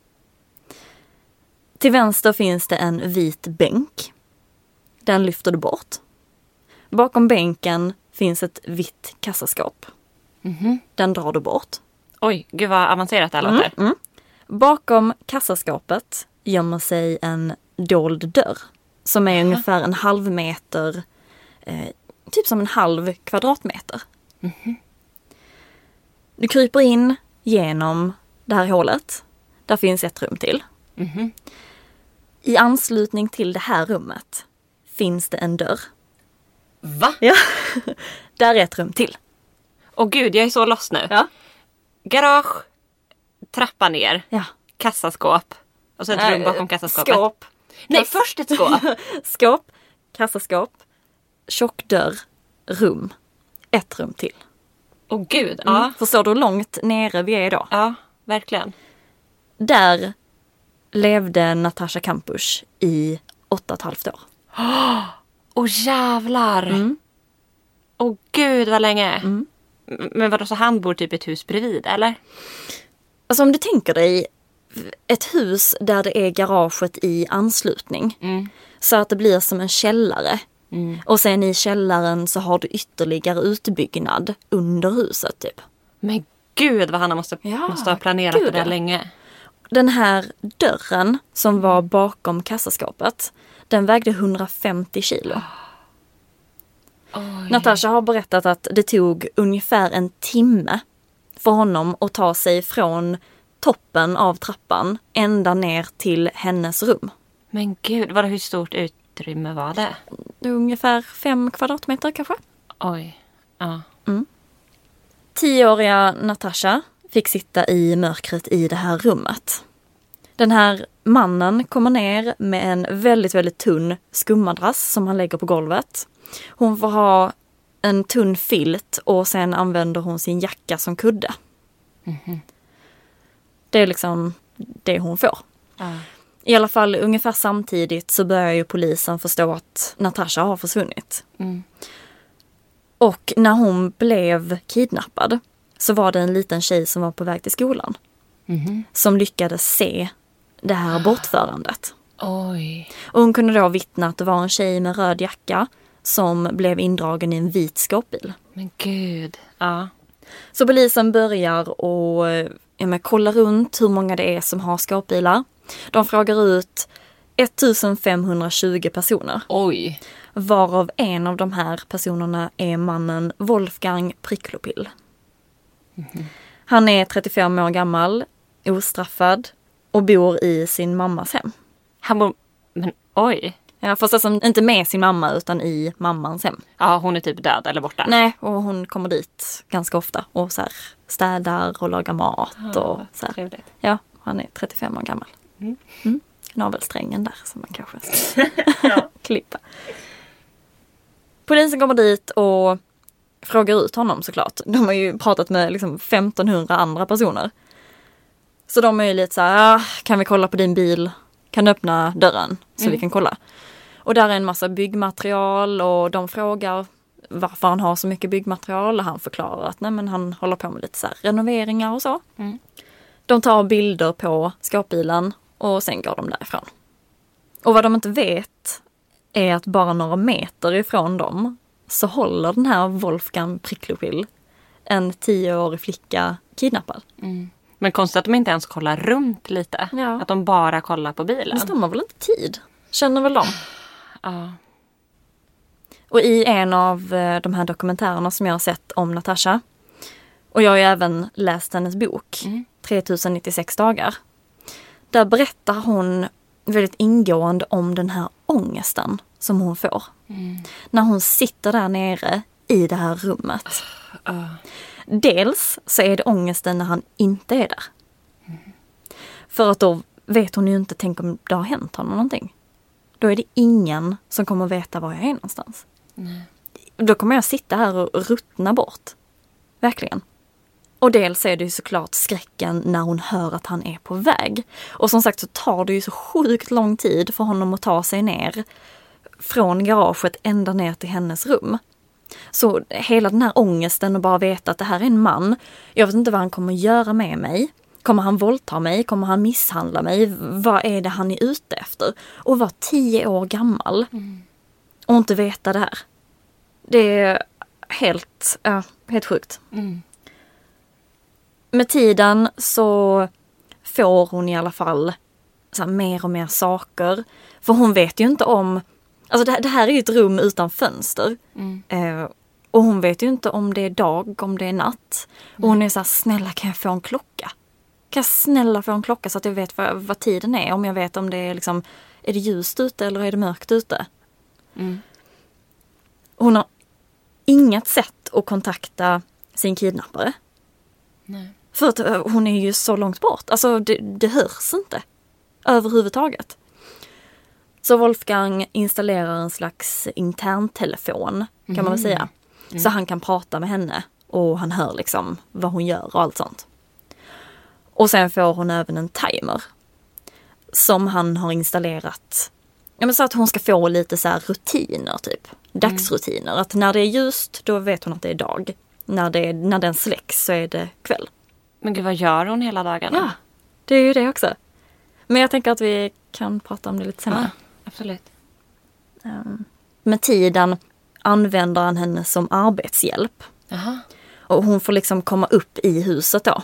Till vänster finns det en vit bänk. Den lyfter du bort. Bakom bänken finns ett vitt kassaskåp. Mm-hmm. Den drar du bort. Oj, gud vad avancerat det här låter. Mm, mm. Bakom kassaskåpet gömmer sig en dold dörr. Som är mm. ungefär en halv meter, eh, typ som en halv kvadratmeter. Mm-hmm. Du kryper in genom det här hålet. Där finns ett rum till. Mm-hmm. I anslutning till det här rummet finns det en dörr. Va? Ja, där är ett rum till. Åh gud, jag är så lost nu. Ja. Garage, trappa ner, ja. Kassaskåp. Och så ett äh, rum bakom kassaskåpet. Skåp. Nej, Kass... först ett skåp. Skåp, kassaskåp, tjock dörr, rum. Ett rum till. Åh gud, mm. ja. Förstår du hur långt nere vi är då? Ja, verkligen. Där levde Natasha Kampusch i åtta och ett halvt år. Åh oh, jävlar! Mm. Åh gud vad länge! Mm. Men vadå, så han bor typ i ett hus bredvid, eller? Alltså om du tänker dig ett hus där det är garaget i anslutning. Mm. Så att det blir som en källare. Mm. Och sen i källaren så har du ytterligare utbyggnad under huset typ. Men gud vad han måste, ja, måste ha planerat gud, det där länge. Den här dörren som var bakom kassaskåpet, den vägde hundrafemtio kilo. Oj. Natasha har berättat att det tog ungefär en timme för honom att ta sig från toppen av trappan ända ner till hennes rum. Men gud, vad hur stort utrymme var det? Det är ungefär fem kvadratmeter kanske. Oj, ja. Mm. Tioåriga Natasha fick sitta i mörkret i det här rummet. Den här mannen kommer ner med en väldigt, väldigt tunn skummadrass som han lägger på golvet. Hon får ha en tunn filt och sen använder hon sin jacka som kudde. Mm-hmm. Det är liksom det hon får. Uh. I alla fall ungefär samtidigt så börjar ju polisen förstå att Natasha har försvunnit. Mm. Och när hon blev kidnappad så var det en liten tjej som var på väg till skolan. Mm-hmm. Som lyckades se det här bortförandet. Oj. Och hon kunde då vittna att det var en tjej med röd jacka som blev indragen i en vit skåpbil. Men gud, ja. Så polisen börjar och ja, men, kolla runt hur många det är som har skåpbilar. De frågar ut femtonhundratjugo personer. Oj. Varav en av de här personerna är mannen Wolfgang Priklopil. Mm-hmm. Han är trettiofem år gammal, ostraffad och bor i sin mammas hem. Han bor... Men oj. Ja, fast alltså inte med sin mamma utan i mammans hem. Ja, hon är typ död eller borta. Nej, och hon kommer dit ganska ofta och så här städar och lagar mat ja, och så här. Trevligt. Ja, han är trettiofem år gammal. Mm. Mm. Navelsträngen där som man kanske ska klippa. Polisen kommer dit och frågar ut honom såklart. De har ju pratat med liksom femtonhundra andra personer. Så de är ju lite så här, ah, kan vi kolla på din bil? Kan du öppna dörren så mm. vi kan kolla? Och där är en massa byggmaterial och de frågar varför han har så mycket byggmaterial. Och han förklarar att nej, men han håller på med lite så här renoveringar och så. Mm. De tar bilder på skåpbilen och sen går de därifrån. Och vad de inte vet är att bara några meter ifrån dem så håller den här Wolfgang Pricklupill en tioårig flicka kidnappad. Mm. Men konstigt att de inte ens kollar runt lite. Ja. Att de bara kollar på bilen. Men de har väl inte tid? Känner väl de? Ja. Och i en av de här dokumentärerna som jag har sett om Natasha, och jag har ju även läst hennes bok, mm. tre tusen nittiosex dagar. Där berättar hon väldigt ingående om den här ångesten som hon får. Mm. När hon sitter där nere i det här rummet. Uh. Dels så är det ångesten när han inte är där. Mm. För att då vet hon ju inte, tänk om det har hänt honom någonting. Då är det ingen som kommer veta var jag är någonstans. Mm. Då kommer jag sitta här och ruttna bort. Verkligen. Och dels är det ju såklart skräcken när hon hör att han är på väg. Och som sagt så tar det ju så sjukt lång tid för honom att ta sig ner från garaget ända ner till hennes rum. Så hela den här ångesten och bara veta att det här är en man. Jag vet inte vad han kommer göra med mig. Kommer han våldta mig? Kommer han misshandla mig? Vad är det han är ute efter? Och vara tio år gammal mm. och inte veta det här. Det är helt, ja, helt sjukt. Mm. Med tiden så får hon i alla fall så här, mer och mer saker. För hon vet ju inte om... Alltså det, det här är ju ett rum utan fönster. Mm. Eh, och hon vet ju inte om det är dag, om det är natt. Mm. Och hon är så här, snälla kan jag få en klocka? Kan jag snälla få en klocka så att jag vet vad, vad tiden är? Om jag vet om det är liksom... Är det ljust ute eller är det mörkt ute? Mm. Hon har inget sätt att kontakta sin kidnappare. Nej. För att hon är ju så långt bort. Alltså det, det hörs inte. Överhuvudtaget. Så Wolfgang installerar en slags interntelefon. Kan mm. man väl säga. Mm. Så han kan prata med henne. Och han hör liksom vad hon gör och allt sånt. Och sen får hon även en timer. Som han har installerat. Ja, men så att hon ska få lite så här rutiner typ. Dagsrutiner. Mm. Att när det är ljust då vet hon att det är dag. När, det, när den släcks så är det kväll. Men gud, vad gör hon hela dagarna? Ja, det är ju det också. Men jag tänker att vi kan prata om det lite senare. Ja, absolut. Um, med tiden använder han henne som arbetshjälp. Aha. Och hon får liksom komma upp i huset då.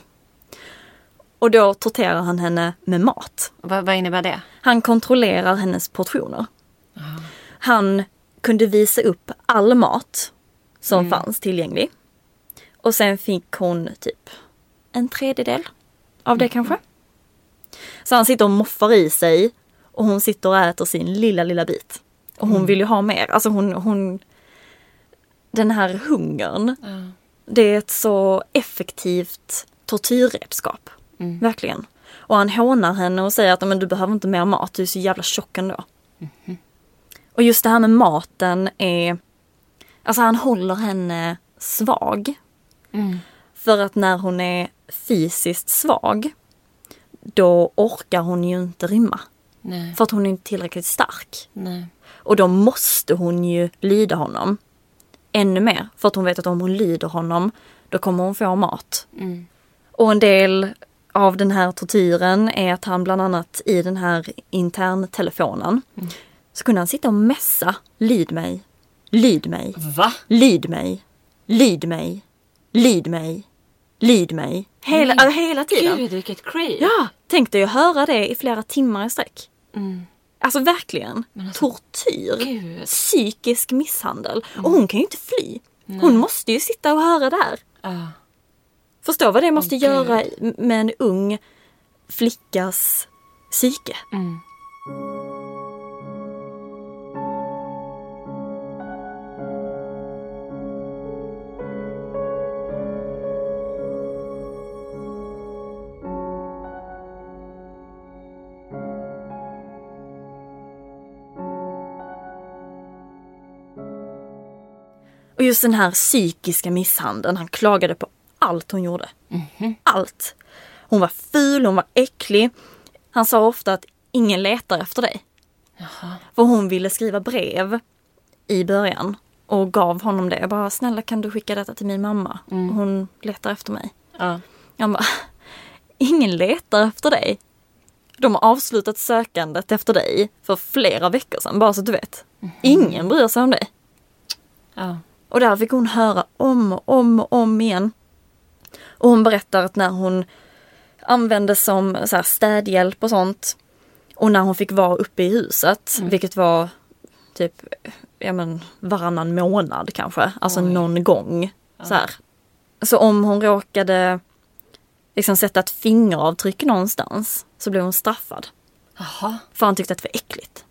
Och då torterar han henne med mat. Vad, vad innebär det? Han kontrollerar hennes portioner. Aha. Han kunde visa upp all mat som mm. fanns tillgänglig. Och sen fick hon typ en tredjedel av det mm. kanske. Så han sitter och moffar i sig. Och hon sitter och äter sin lilla, lilla bit. Och hon mm. vill ju ha mer. Alltså hon... hon den här hungern. Mm. Det är ett så effektivt tortyrredskap. Mm. Verkligen. Och han hånar henne och säger att men du behöver inte mer mat. Du är så jävla tjock ändå. Mm. Och just det här med maten är... Alltså han håller henne svag. Mm. För att när hon är fysiskt svag då orkar hon ju inte rymma. Nej. För att hon är inte tillräckligt stark. Nej. Och då måste hon ju lyda honom ännu mer. För att hon vet att om hon lyder honom då kommer hon få mat. Mm. Och en del av den här tortyren är att han bland annat i den här interntelefonen mm. så kunde han sitta och mässa lyd mig, lyd mig, Va? lyd mig, lyd mig, lyd mig, lyd mig. Hela, alltså, hela tiden. Gud, vilket crazy. Ja, tänkte jag höra det i flera timmar i sträck. Mm. Alltså verkligen. Alltså, tortyr. Gud. Psykisk misshandel. Mm. Och hon kan ju inte fly. Nej. Hon måste ju sitta och höra det här. Uh. Förstå vad det måste oh, göra Gud. Med en ung flickas psyke. Mm. Och just den här psykiska misshandeln, han klagade på allt hon gjorde. Mm-hmm. Allt. Hon var ful, hon var äcklig. Han sa ofta att ingen letar efter dig. Jaha. För hon ville skriva brev i början och gav honom det. Jag bara, snälla kan du skicka detta till min mamma? Mm. Hon letar efter mig. Ja. Jag bara, ingen letar efter dig. De har avslutat sökandet efter dig för flera veckor sedan, bara så att du vet. Mm. Ingen bryr sig om dig. Ja. Och där fick hon höra om och om och om igen. Och hon berättar att när hon använde som så här städhjälp och sånt. Och när hon fick vara uppe i huset, mm. vilket var typ ja men, varannan månad kanske. Alltså Oj. någon gång. Ja. Så här. Så om hon råkade liksom sätta ett fingeravtryck någonstans så blev hon straffad. Aha. För han tyckte att det var äckligt.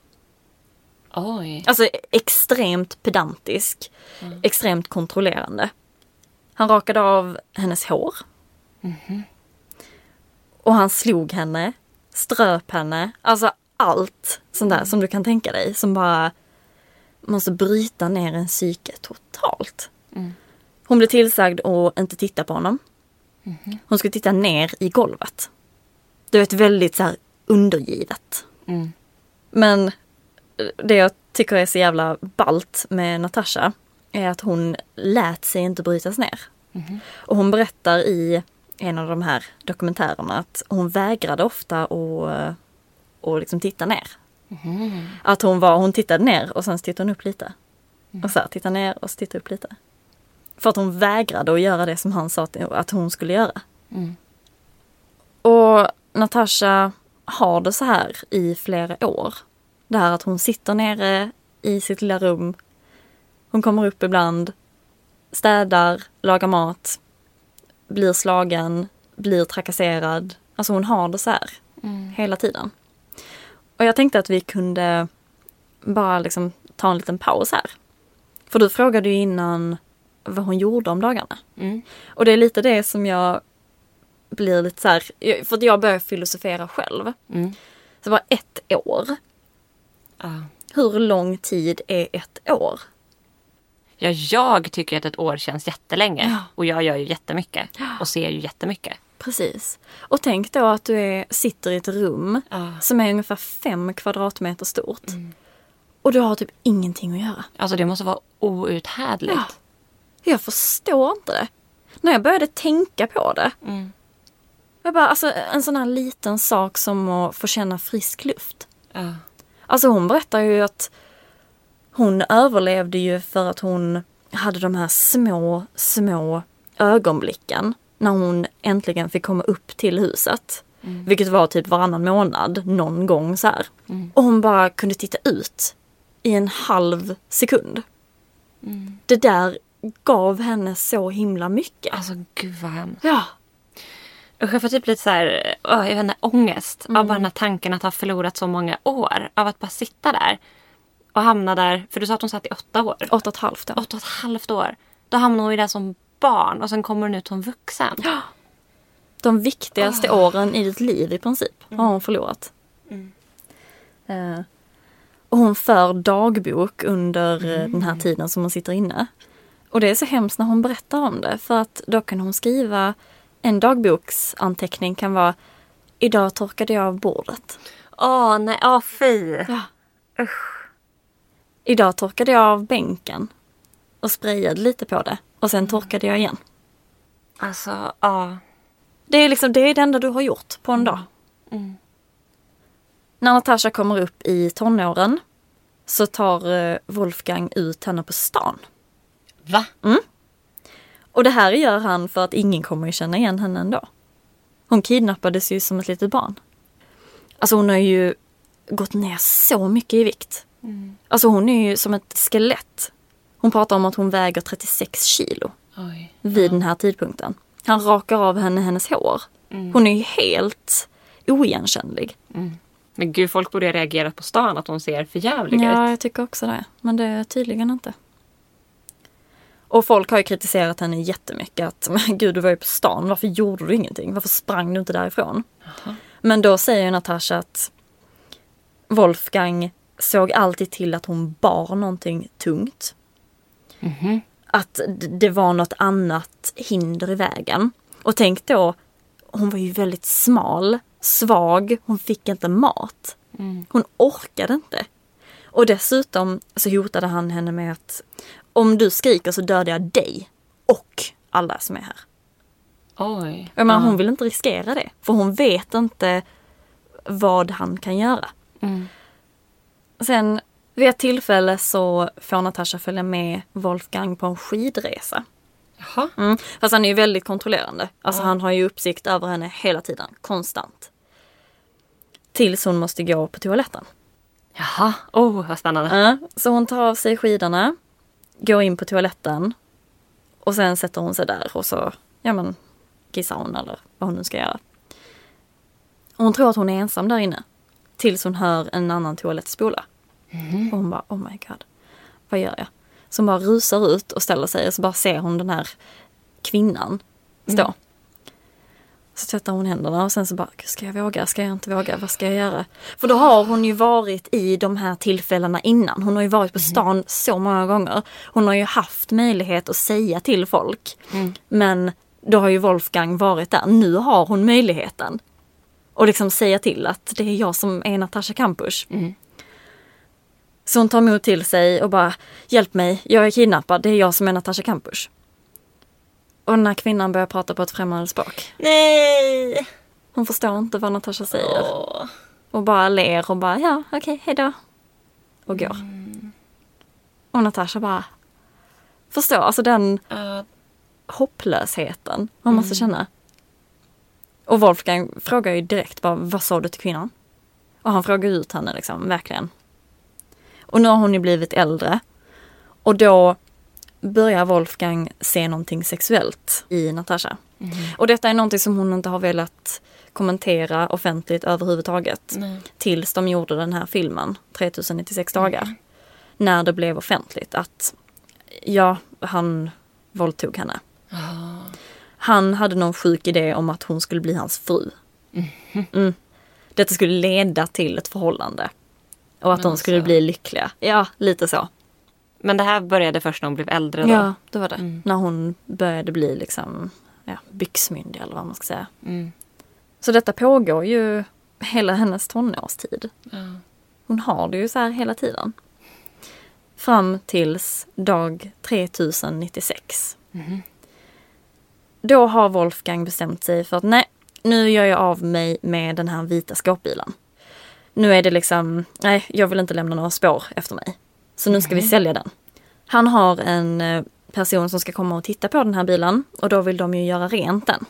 Oj. Alltså extremt pedantisk. Mm. Extremt kontrollerande. Han rakade av hennes hår. Mm-hmm. Och han slog henne. Ströp henne. Alltså allt sånt där mm. som du kan tänka dig. Som bara måste bryta ner en psyke totalt. Mm. Hon blev tillsagd att inte titta på honom. Mm-hmm. Hon skulle titta ner i golvet. Det var ett väldigt så här undergivet. Mm. Men det jag tycker är så jävla ballt med Natasha är att hon lät sig inte brytas ner. Mm-hmm. Och hon berättar i en av de här dokumentärerna att hon vägrade ofta att och liksom titta ner. Mm-hmm. Att hon var, hon tittade ner och sen tittade hon upp lite. Mm. Och så här, tittade ner och så tittade upp lite. För att hon vägrade att göra det som han sa att hon skulle göra. Mm. Och Natasha har det så här i flera år. Det här att hon sitter nere i sitt lilla rum. Hon kommer upp ibland, städar, lagar mat, blir slagen, blir trakasserad. Alltså hon har det så här mm. hela tiden. Och jag tänkte att vi kunde bara liksom ta en liten paus här. För du frågade ju innan vad hon gjorde om dagarna. Mm. Och det är lite det som jag blir lite så här, för att jag börjar filosofera själv. Mm. Så det var ett år. Uh. Hur lång tid är ett år? Ja, jag tycker att ett år känns jättelänge. Ja. Och jag gör ju jättemycket. Och ser ju jättemycket. Precis. Och tänk då att du är, sitter i ett rum uh. som är ungefär fem kvadratmeter stort. Mm. Och du har typ ingenting att göra. Alltså det måste vara outhärdligt. Ja. Jag förstår inte det. När jag började tänka på det. Mm. Jag bara, alltså en sån här liten sak som att få känna frisk luft. Uh. Alltså hon berättar ju att hon överlevde ju för att hon hade de här små, små ögonblicken. När hon äntligen fick komma upp till huset. Mm. Vilket var typ varannan månad, någon gång så här. Mm. Och hon bara kunde titta ut i en halv sekund. Mm. Det där gav henne så himla mycket. Alltså gud vad hemskt. Ja. Och jag får typ lite så här, åh, jag vet inte, ångest mm. av bara den här tanken att ha förlorat så många år. Av att bara sitta där och hamna där. För du sa att hon satt i åtta år. Åtta och ett halvt år. Åtta och ett halvt år. Då hamnar hon ju där som barn och sen kommer hon ut som vuxen. Ja. De viktigaste oh. åren i ditt liv i princip mm. har hon förlorat. Mm. Uh, och hon för dagbok under mm. den här tiden som hon sitter inne. Och det är så hemskt när hon berättar om det. För att då kan hon skriva, en dagboksanteckning kan vara, idag torkade jag av bordet. Åh, oh, nej, åh oh, fy. Ja. Usch. Idag torkade jag av bänken och sprayade lite på det. Och sen torkade jag igen. Alltså, ja. Uh. Det är liksom, det är det enda du har gjort på en mm. dag. Mm. När Natasha kommer upp i tonåren så tar uh, Wolfgang ut henne på stan. Va? Mm. Och det här gör han för att ingen kommer att känna igen henne ändå. Hon kidnappades ju som ett litet barn. Alltså hon har ju gått ner så mycket i vikt. Mm. Alltså hon är ju som ett skelett. Hon pratar om att hon väger trettiosex kilo. Oj. Vid ja. den här tidpunkten. Han rakar av henne hennes hår. Mm. Hon är ju helt oigenkännlig. Mm. Men gud, folk borde reagera på stan att hon ser för jävlig ut. Ja, jag tycker också det. Men det är tydligen inte. Och folk har ju kritiserat henne jättemycket. Att, men gud, du var ju på stan. Varför gjorde du ingenting? Varför sprang du inte därifrån? Aha. Men då säger Natasha att Wolfgang såg alltid till att hon bar någonting tungt. Mm-hmm. att det var något annat hinder i vägen. Och tänk då, hon var ju väldigt smal, svag, hon fick inte mat. Mm. Hon orkade inte. Och dessutom så hotade han henne med att om du skriker så dödar jag dig och alla som är här. Oj. Men hon vill inte riskera det. För hon vet inte vad han kan göra. Mm. Sen vid ett tillfälle så får Natasha följa med Wolfgang på en skidresa. Jaha. Mm. Fast han är ju väldigt kontrollerande. Alltså ja. Han har ju uppsikt över henne hela tiden. Konstant. Tills hon måste gå på toaletten. Jaha, oh vad spännande. Ja, så hon tar av sig skidorna, går in på toaletten och sen sätter hon sig där och så, ja men, kissar hon eller vad hon nu ska göra. Och hon tror att hon är ensam där inne tills hon hör en annan toalett spola. Mm. Och hon bara, oh my god, vad gör jag? Så hon bara rusar ut och ställer sig och så bara ser hon den här kvinnan stå. Mm. Så tvättar hon händerna och sen så bara, ska jag våga, ska jag inte våga, vad ska jag göra? För då har hon ju varit i de här tillfällena innan. Hon har ju varit på stan mm. så många gånger. Hon har ju haft möjlighet att säga till folk. Mm. Men då har ju Wolfgang varit där. Nu har hon möjligheten. Och liksom säga till att det är jag som är Natasha Kampusch. Mm. Så hon tar emot till sig och bara, hjälp mig, jag är kidnappad, det är jag som är Natasha Kampusch. Och den här kvinnan börjar prata på ett främmande språk. Nej! Hon förstår inte vad Natasha säger. Åh. Och bara ler och bara, ja, okej, okay, hejdå. Och går. Mm. Och Natasha bara förstår, alltså den uh. hopplösheten man måste mm. känna. Och Wolfgang frågar ju direkt bara, vad sa du till kvinnan? Och han frågar ut henne liksom, verkligen. Och nu har hon ju blivit äldre. Och då börjar Wolfgang se någonting sexuellt i Natasha. Mm. Och detta är någonting som hon inte har velat kommentera offentligt överhuvudtaget. Mm. Tills de gjorde den här filmen, tre tusen nittiosex dagar. Mm. När det blev offentligt att ja, han våldtog henne. Oh. Han hade någon sjuk idé om att hon skulle bli hans fru. Mm. Mm. Detta skulle leda till ett förhållande. Och att Men de skulle så. bli lyckliga. Ja, lite så. Men det här började först när hon blev äldre då? Ja, det var det. Mm. När hon började bli liksom, ja, byxmyndig eller vad man ska säga. Mm. Så detta pågår ju hela hennes tonårstid. Mm. Hon har det ju så här hela tiden. Fram tills dag tre tusen nittiosex. Mm. Då har Wolfgang bestämt sig för att nej, nu gör jag av mig med den här vita skåpbilen. Nu är det liksom, nej, jag vill inte lämna några spår efter mig. Så nu ska mm. vi sälja den. Han har en person som ska komma och titta på den här bilen. Och då vill de ju göra rent den.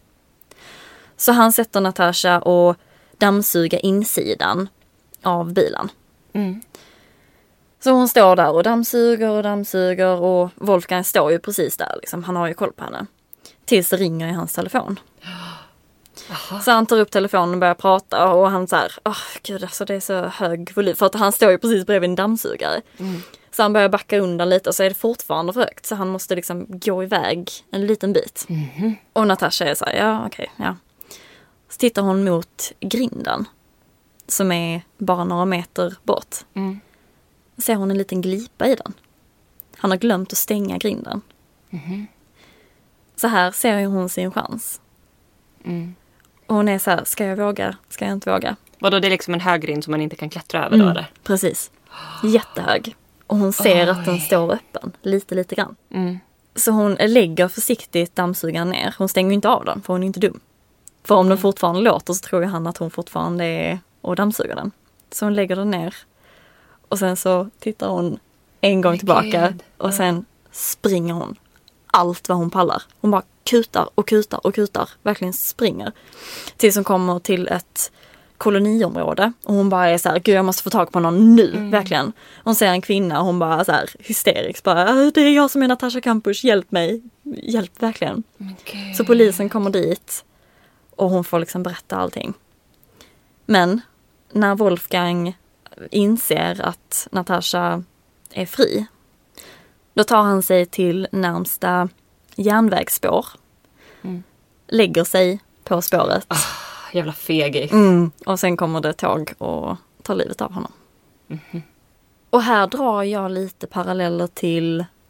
Så han sätter Natasha och dammsuga insidan av bilen. Mm. Så hon står där och dammsuger och dammsuger. Och Wolfgang står ju precis där. Liksom. Han har ju koll på henne. Tills det ringer i hans telefon. Aha. Så han tar upp telefonen och börjar prata. Och han så här, åh oh, gud alltså det är så hög volym. För att han står ju precis bredvid en dammsugare. Mm. Så han börjar backa undan lite och så är det fortfarande för högt. Så han måste liksom gå iväg en liten bit. Mm. Och Natasha är så här, ja okej, okay, ja. Så tittar hon mot grinden. Som är bara några meter bort. Mm. Så ser hon en liten glipa i den. Han har glömt att stänga grinden. Mm. Så här ser hon sin chans. Mm. Och hon är så här, ska jag våga? Ska jag inte våga? Vadå, det är liksom en hög grind som man inte kan klättra över då, mm, eller? Precis. Jättehög. Och hon ser Oj. att den står öppen. Lite, lite grann. Mm. Så hon lägger försiktigt dammsugaren ner. Hon stänger inte av den, för hon är inte dum. För om mm. den fortfarande låter så tror ju han att hon fortfarande är och dammsuger den. Så hon lägger den ner. Och sen så tittar hon en gång oh tillbaka. God. Och sen springer hon. Allt vad hon pallar. Hon bara kutar och kutar och kutar. Verkligen springer. Tills hon kommer till ett koloniområde. Och hon bara är så här, gud jag måste få tag på någon nu. Mm. Verkligen. Hon ser en kvinna och hon bara så här hysterisk. Bara, det är jag som är Natasha Kampusch. Hjälp mig. Hjälp verkligen. Okay. Så polisen kommer dit. Och hon får liksom berätta allting. Men när Wolfgang inser att Natasha är fri. Då tar han sig till närmsta järnvägsspår. Mm. Lägger sig på spåret. Ah, jävla fegis. Mm. Och sen kommer det tåg och tar livet av honom. Mm-hmm. Och här drar jag lite paralleller till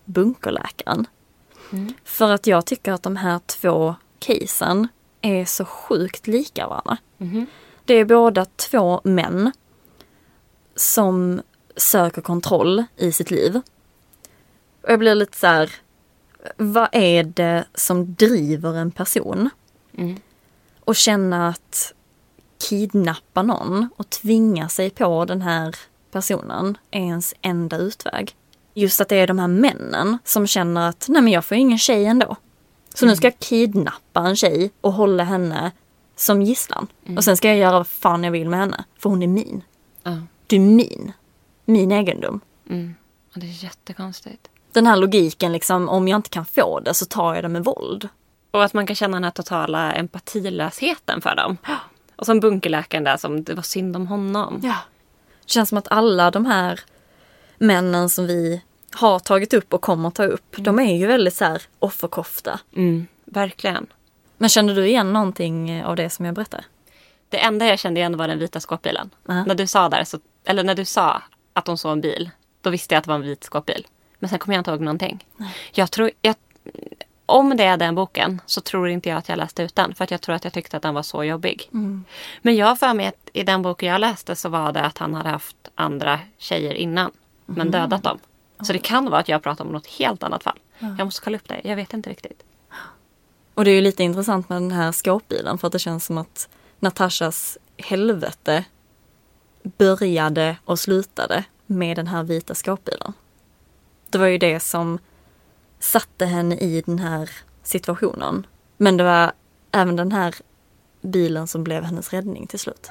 bunkerläkaren. Mm. För att jag tycker att de här två casen är så sjukt lika varandra. Mm. Det är båda två män som söker kontroll i sitt liv. Och jag blir lite så här, vad är det som driver en person? Mm. Och känna att kidnappa någon och tvinga sig på den här personen är ens enda utväg. Just att det är de här männen som känner att nej men jag får ingen tjej ändå. Så mm. nu ska jag kidnappa en tjej och hålla henne som gisslan. Mm. Och sen ska jag göra vad fan jag vill med henne. För hon är min. Uh. Du är min. Min egendom. Mm. Och det är jättekonstigt. Den här logiken liksom, om jag inte kan få det så tar jag det med våld. Och att man kan känna den här totala empatilösheten för dem. Och som bunkerläkaren där som det var synd om honom. Ja. Det känns som att alla de här männen som vi har tagit upp och kommer ta upp, mm. de är ju väldigt så här offerkofta. Mm, verkligen. Men kände du igen någonting av det som jag berättade? Det enda jag kände igen var den vita skåpbilen. Uh-huh. När du sa där så, eller när du sa att de såg en bil, då visste jag att det var en vit skåpbil. Men sen kommer jag inte ihåg någonting. Nej. Jag tror, jag, om det är den boken så tror inte jag att jag läste ut den. För att jag tror att jag tyckte att den var så jobbig. Mm. Men jag för mig att i den boken jag läste så var det att han hade haft andra tjejer innan. Men mm. dödat dem. Så det kan vara att jag pratar om något helt annat fall. Ja. Jag måste kolla upp det. Jag vet inte riktigt. Och det är ju lite intressant med den här skåpbilen. För att det känns som att Natashas helvete började och slutade med den här vita skåpbilen. Det var ju det som satte henne i den här situationen. Men det var även den här bilen som blev hennes räddning till slut.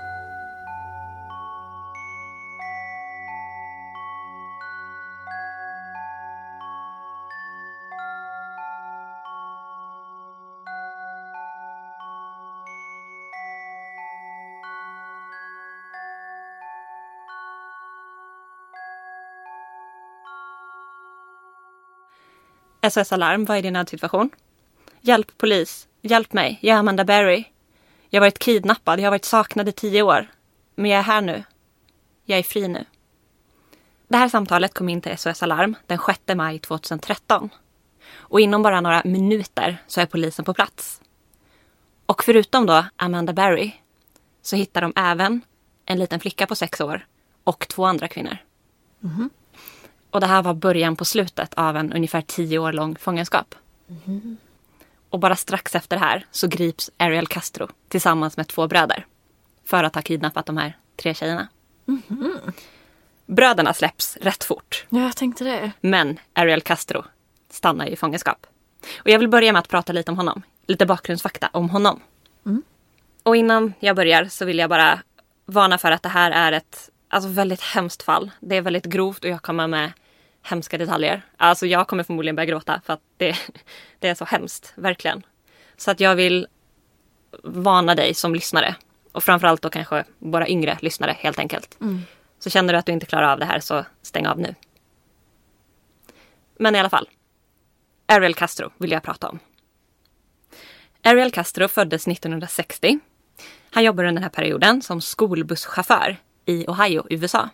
S O S-alarm, vad är din nödsituation? Hjälp polis, hjälp mig, jag är Amanda Berry. Jag har varit kidnappad, jag har varit saknad i tio år. Men jag är här nu. Jag är fri nu. Det här samtalet kom in till S O S-alarm den sjätte maj tjugohundratretton. Och inom bara några minuter så är polisen på plats. Och förutom då Amanda Berry så hittar de även en liten flicka på sex år och två andra kvinnor. Mhm. Och det här var början på slutet av en ungefär tio år lång fångenskap. Mm. Och bara strax efter det här så grips Ariel Castro tillsammans med två bröder. För att ha kidnappat de här tre tjejerna. Mm. Bröderna släpps rätt fort. Ja, jag tänkte det. Men Ariel Castro stannar i fångenskap. Och jag vill börja med att prata lite om honom. Lite bakgrundsfakta om honom. Mm. Och innan jag börjar så vill jag bara varna för att det här är ett alltså, väldigt hemskt fall. Det är väldigt grovt och jag kommer med hemska detaljer. Alltså jag kommer förmodligen börja gråta för att det, det är så hemskt, verkligen. Så att jag vill varna dig som lyssnare. Och framförallt då kanske våra yngre lyssnare helt enkelt. Mm. Så känner du att du inte klarar av det här så stäng av nu. Men i alla fall. Ariel Castro vill jag prata om. Ariel Castro föddes nittonhundrasextio. Han jobbar under den här perioden som skolbusschaufför i Ohio, U S A.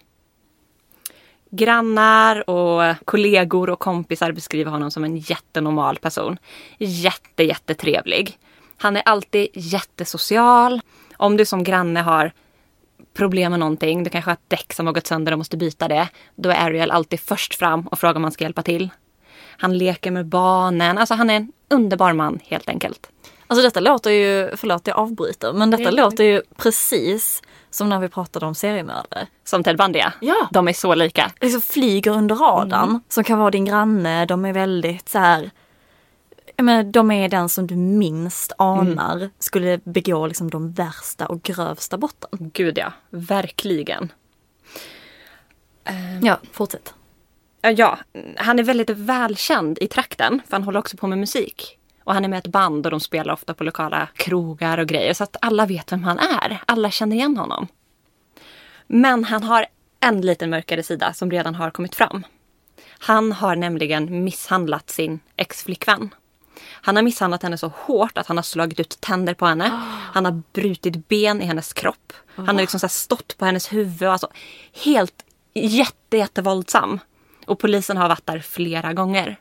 Grannar och kollegor och kompisar beskriver honom som en jättenormal person. Jätte, jättetrevlig. Han är alltid jättesocial. Om du som granne har problem med någonting, du kanske har ett däck som har gått sönder och måste byta det, då är Ariel alltid först fram och frågar om man ska hjälpa till. Han leker med barnen. Alltså han är en underbar man helt enkelt. Alltså detta låter ju, förlåt jag avbryter, men detta det... låter ju precis som när vi pratade om seriemördare. Som Ted Bundy, ja. De är så lika. Liksom flyger under radarn, mm. som kan vara din granne. De är väldigt så här, men de är den som du minst anar mm. skulle begå liksom de värsta och grövsta brotten. Gud ja, verkligen. Uh, ja, fortsätt. Ja, han är väldigt välkänd i trakten, för han håller också på med musik. Och han är med ett band och de spelar ofta på lokala krogar och grejer. Så att alla vet vem han är. Alla känner igen honom. Men han har en liten mörkare sida som redan har kommit fram. Han har nämligen misshandlat sin ex-flickvän. Han har misshandlat henne så hårt att han har slagit ut tänder på henne. Oh. Han har brutit ben i hennes kropp. Oh. Han har liksom så här stått på hennes huvud. Alltså helt jätte, jättevåldsam. Och polisen har varit där flera gånger.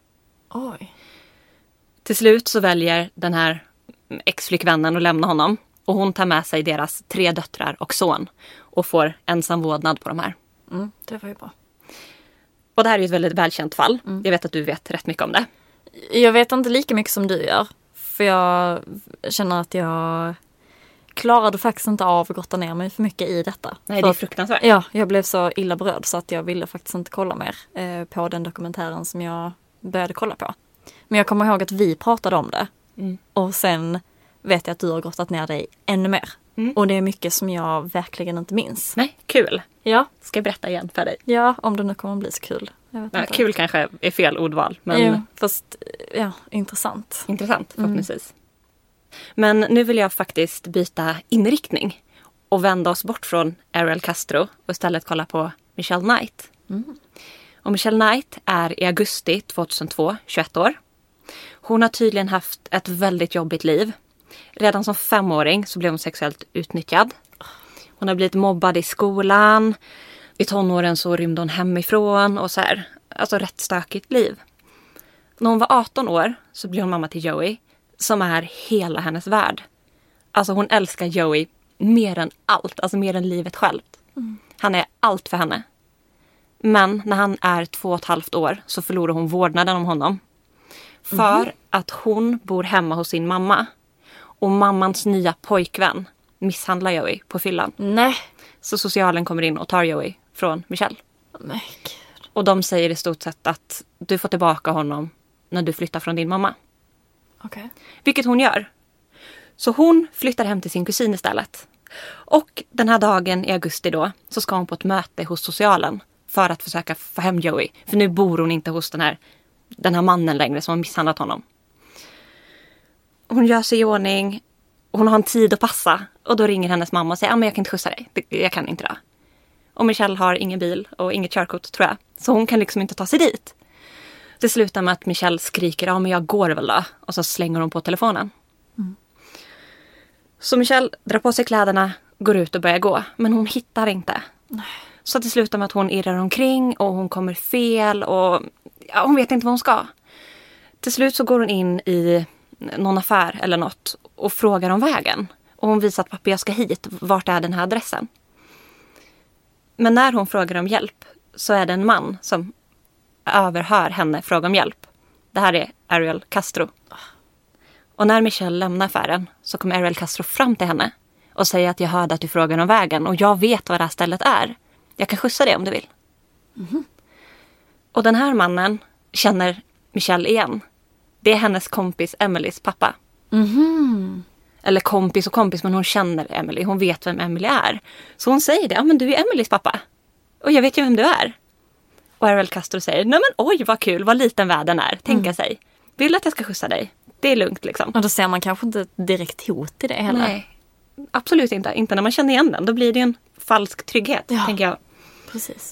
Oj. Till slut så väljer den här ex-flickvännen att lämna honom. Och hon tar med sig deras tre döttrar och son. Och får ensam vårdnad på de här. Mm, det var ju bra. Och det här är ju ett väldigt välkänt fall. Mm. Jag vet att du vet rätt mycket om det. Jag vet inte lika mycket som du gör. För jag känner att jag klarade faktiskt inte av att grotta ner mig för mycket i detta. Nej, för det är fruktansvärt. Ja, jag blev så illa berörd så att jag ville faktiskt inte kolla mer eh, på den dokumentären som jag började kolla på. Men jag kommer ihåg att vi pratade om det. Mm. Och sen vet jag att du har grottat ner dig ännu mer. Mm. Och det är mycket som jag verkligen inte minns. Nej, kul. Ja. Ska jag berätta igen för dig? Ja, om det nu kommer att bli så kul. Jag vet Ja, inte. kul kanske är fel ordval. Men... Jo, fast ja, intressant. Intressant, förhoppningsvis. Mm. Men nu vill jag faktiskt byta inriktning. Och vända oss bort från Ariel Castro. Och istället kolla på Michelle Knight. Mm. Och Michelle Knight är i augusti tjugohundratvå, tjugoett år. Hon har tydligen haft ett väldigt jobbigt liv. Redan som femåring så blev hon sexuellt utnyttjad. Hon har blivit mobbad i skolan. I tonåren så rymde hon hemifrån och så här. Alltså rätt stökigt liv. När hon var arton år så blev hon mamma till Joey. Som är hela hennes värld. Alltså hon älskar Joey mer än allt. Alltså mer än livet självt. Mm. Han är allt för henne. Men när han är två och ett halvt år så förlorar hon vårdnaden om honom. För mm. att hon bor hemma hos sin mamma. Och mammans nya pojkvän misshandlar Joey på fyllan. Nej. Så socialen kommer in och tar Joey från Michelle. Nej, Gud. Och de säger i stort sett att du får tillbaka honom när du flyttar från din mamma. Okej. Okay. Vilket hon gör. Så hon flyttar hem till sin kusin istället. Och den här dagen i augusti då så ska hon på ett möte hos socialen. För att försöka få hem Joey. För nu bor hon inte hos den här, den här mannen längre som har misshandlat honom. Hon gör sig i ordning. Hon har en tid att passa. Och då ringer hennes mamma och säger att ah, jag kan inte skjutsa dig. Jag kan inte det. Och Michelle har ingen bil och inget körkort tror jag. Så hon kan liksom inte ta sig dit. Det slutar med att Michelle skriker ja ah, men jag går väl då. Och så slänger hon på telefonen. Mm. Så Michelle drar på sig kläderna, går ut och börjar gå. Men hon hittar inte. Nej. Så det slutar med att hon irrar omkring och hon kommer fel. Och ja, hon vet inte vad hon ska. Till slut så går hon in i någon affär eller något och frågar om vägen. Och hon visar att pappa jag ska hit. Vart är den här adressen? Men när hon frågar om hjälp så är det en man som överhör henne fråga om hjälp. Det här är Ariel Castro. Och när Michelle lämnar affären så kommer Ariel Castro fram till henne och säger att jag hörde att du frågar om vägen och jag vet vad det här stället är. Jag kan skjutsa dig om du vill. Mm-hmm. Och den här mannen känner Michelle igen. Det är hennes kompis Emelies pappa. Mm-hmm. Eller kompis och kompis, men hon känner Emily. Hon vet vem Emily är. Så hon säger det, ja men du är Emelies pappa. Och jag vet ju vem du är. Och Ariel Castro säger, nej men oj vad kul, vad liten världen är. Tänka mm. sig, vill att jag ska skjutsa dig? Det är lugnt liksom. Och då ser man kanske inte direkt hot i det heller. Nej, absolut inte. Inte när man känner igen den. Då blir det en falsk trygghet, ja, tänker jag. Precis.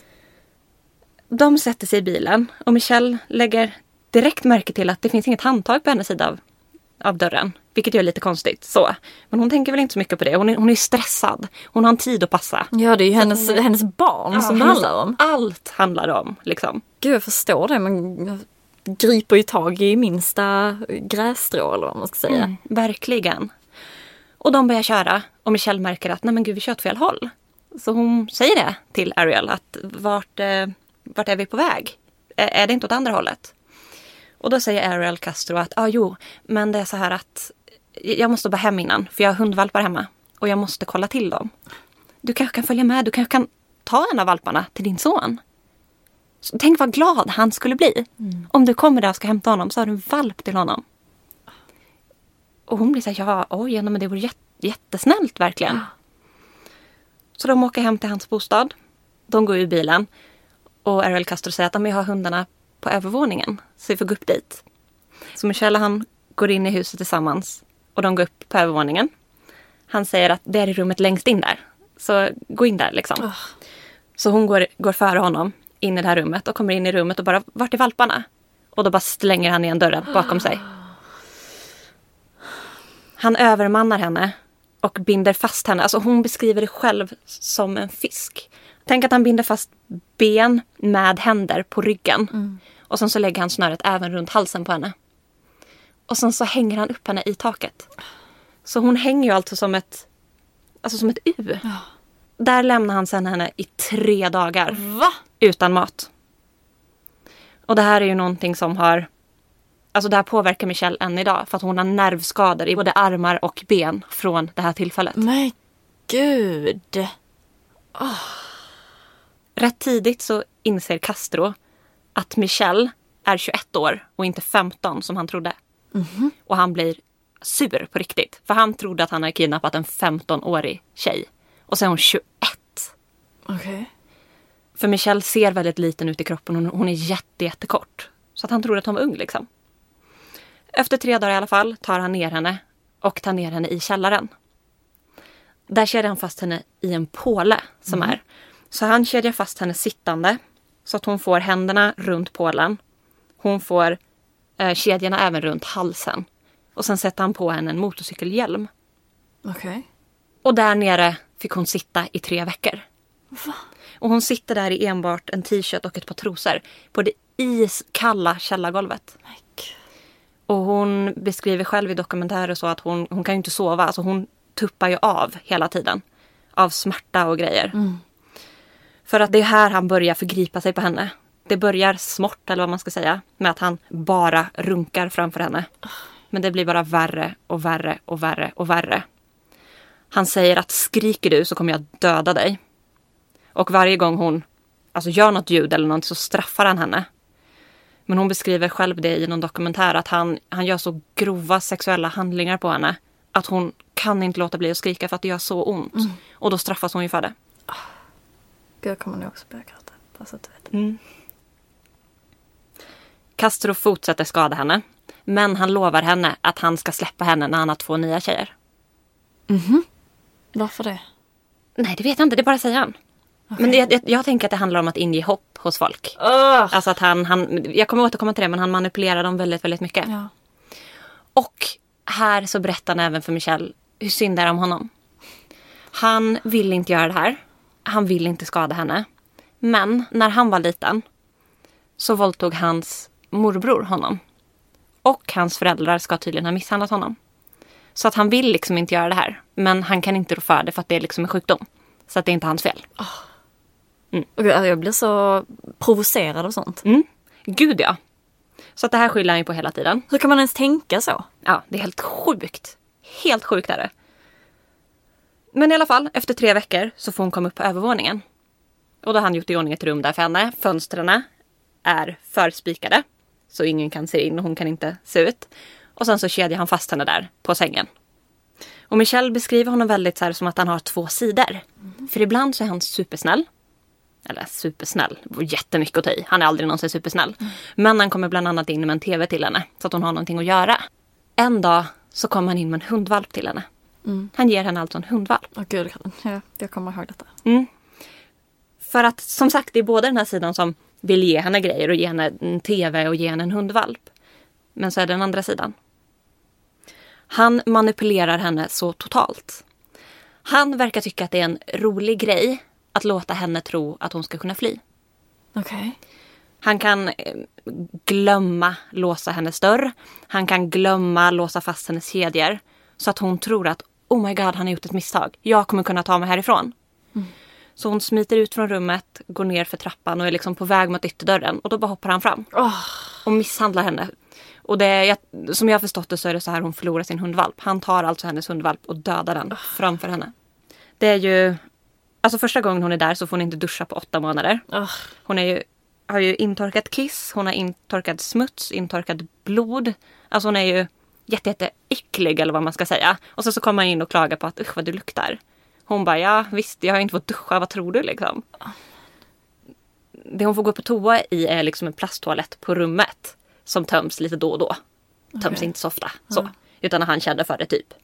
De sätter sig i bilen och Michelle lägger direkt märke till att det finns inget handtag på hennes sida av, av dörren. Vilket är lite konstigt. Så. Men hon tänker väl inte så mycket på det. Hon är, hon är stressad. Hon har en tid att passa. Ja, det är ju hennes, är, hennes barn ja, som det handlar om. Allt handlar om, liksom. Gud, jag förstår det. Man griper ju tag i minsta grässtrå eller vad man ska säga. Mm, verkligen. Och de börjar köra. Och Michelle märker att nej men gud, vi kör åt fel håll. Så hon säger det till Ariel. Att vart, eh, vart är vi på väg? Är, är det inte åt andra hållet? Och då säger Ariel Castro att ah, jo, men det är så här att jag måste bara hem innan. För jag har hundvalpar hemma. Och jag måste kolla till dem. Du kanske kan följa med. Du kanske kan ta en av valparna till din son. Så tänk vad glad han skulle bli. Mm. Om du kommer där och ska hämta honom så har du en valp till honom. Och hon blir så här, ja, oj, men det vore jätt, jättesnällt verkligen. Ja. Så de åker hem till hans bostad. De går ur bilen. Och Ariel Castro säger att de har hundarna på övervåningen. Så vi får gå upp dit. Så Michelle och han går in i huset tillsammans. Och de går upp på övervåningen. Han säger att det är i rummet längst in där. Så gå in där liksom. Oh. Så hon går, går före honom in i det här rummet. Och kommer in i rummet och bara, vart är valparna? Och då bara slänger han igen dörren bakom sig. Han övermannar henne. Och binder fast henne. Alltså hon beskriver det själv som en fisk. Tänk att han binder fast ben med händer på ryggen. Mm. Och sen så lägger han snöret även runt halsen på henne. Och sen så hänger han upp henne i taket. Så hon hänger ju alltså som ett, alltså som ett U. Ja. Där lämnar han sen henne i tre dagar. Va? Utan mat. Och det här är ju någonting som har... Alltså det här påverkar Michelle än idag. För att hon har nervskador i både armar och ben från det här tillfället. Men gud. Oh. Rätt tidigt så inser Castro att Michelle är tjugoett år och inte femton som han trodde. Mm-hmm. Och han blir sur på riktigt. För han trodde att han hade kidnappat en femton-årig tjej. Och så är hon tjugoett. Okej. Okay. För Michelle ser väldigt liten ut i kroppen. Hon, hon är jätte, jättekort. Så att han trodde att hon var ung liksom. Efter tre dagar i alla fall tar han ner henne. Och tar ner henne i källaren. Där kedjar han fast henne i en påle som mm. är. Så han kedjar fast henne sittande. Så att hon får händerna runt pålen. Hon får eh, kedjorna även runt halsen. Och sen sätter han på henne en motorcykelhjälm. Okej. Okay. Och där nere fick hon sitta i tre veckor. Va? Och hon sitter där i enbart en t-shirt och ett par trosor. På det iskalla källargolvet. My God. Och hon beskriver själv i dokumentärer så att hon, hon kan ju inte sova. Alltså hon tuppar ju av hela tiden. Av smärta och grejer. Mm. För att det är här han börjar förgripa sig på henne. Det börjar smått eller vad man ska säga. Med att han bara runkar framför henne. Men det blir bara värre och värre och värre och värre. Han säger att skriker du så kommer jag döda dig. Och varje gång hon alltså gör något ljud eller något så straffar han henne. Men hon beskriver själv det i någon dokumentär att han, han gör så grova sexuella handlingar på henne. Att hon kan inte låta bli att skrika för att det gör så ont. Mm. Och då straffas hon ju för det. Gud, jag kommer nog också börja gråta. Bara så att du vet. Mm. Castro fortsätter skada henne. Men han lovar henne att han ska släppa henne när han har två nya tjejer. Mhm. Varför det? Nej, det vet jag inte. Det bara säger han. Okay. Men det, jag, jag tänker att det handlar om att inge hopp hos folk. Oh. Alltså att han, han... Jag kommer återkomma till det, men han manipulerar dem väldigt, väldigt mycket. Ja. Och här så berättar han även för Michelle hur synd det är om honom. Han vill inte göra det här. Han vill inte skada henne. Men när han var liten så våldtog hans morbror honom. Och hans föräldrar ska tydligen ha misshandlat honom. Så att han vill liksom inte göra det här. Men han kan inte rå för det för att det är liksom en sjukdom. Så att det är inte hans fel. Oh. Mm. Jag blir så provocerad av sånt. Mm. Gud ja. Så att det här skyller han ju på hela tiden. Hur kan man ens tänka så? Ja, det är helt sjukt. Helt sjukt är det. Men i alla fall, efter tre veckor så får hon komma upp på övervåningen. Och då har han gjort i ordning ett rum där för henne. Fönstren är förspikade. Så ingen kan se in och hon kan inte se ut. Och sen så kedjar han fast henne där på sängen. Och Michelle beskriver honom väldigt så här som att han har två sidor. Mm. För ibland så är han supersnäll. Eller supersnäll. Jättemycket att ta i. Han är aldrig någonsin supersnäll. Mm. Men han kommer bland annat in med en tv till henne. Så att hon har någonting att göra. En dag så kommer han in med en hundvalp till henne. Mm. Han ger henne alltså en hundvalp. Åh gud, ja, jag kommer ihåg detta. Mm. För att som sagt, det är både den här sidan som vill ge henne grejer och ge henne en tv och ge henne en hundvalp. Men så är det den andra sidan. Han manipulerar henne så totalt. Han verkar tycka att det är en rolig grej att låta henne tro att hon ska kunna fly. Okej. Okay. Han kan glömma låsa hennes dörr. Han kan glömma låsa fast hennes kedjor. Så att hon tror att, oh my god, han har gjort ett misstag. Jag kommer kunna ta mig härifrån. Mm. Så hon smiter ut från rummet, går ner för trappan och är liksom på väg mot ytterdörren. Och då bara hoppar han fram. Oh. Och misshandlar henne. Och det, jag, som jag har förstått det så är det så här hon förlorar sin hundvalp. Han tar alltså hennes hundvalp och dödar den oh. framför henne. Det är ju... Alltså första gången hon är där så får hon inte duscha på åtta månader. Oh. Hon är ju, har ju intorkat kiss. Hon har intorkat smuts, intorkat blod. Alltså hon är ju jätte, jätte äcklig eller vad man ska säga. Och så, så kommer han in och klagar på att usch vad du luktar. Hon bara, ja visst jag har inte fått duscha, vad tror du liksom? Oh. Det hon får gå på toa i är liksom en plasttoalett på rummet. Som töms lite då och då. Töms okay. inte så ofta. Så. Mm. Utan när han kände för det typ.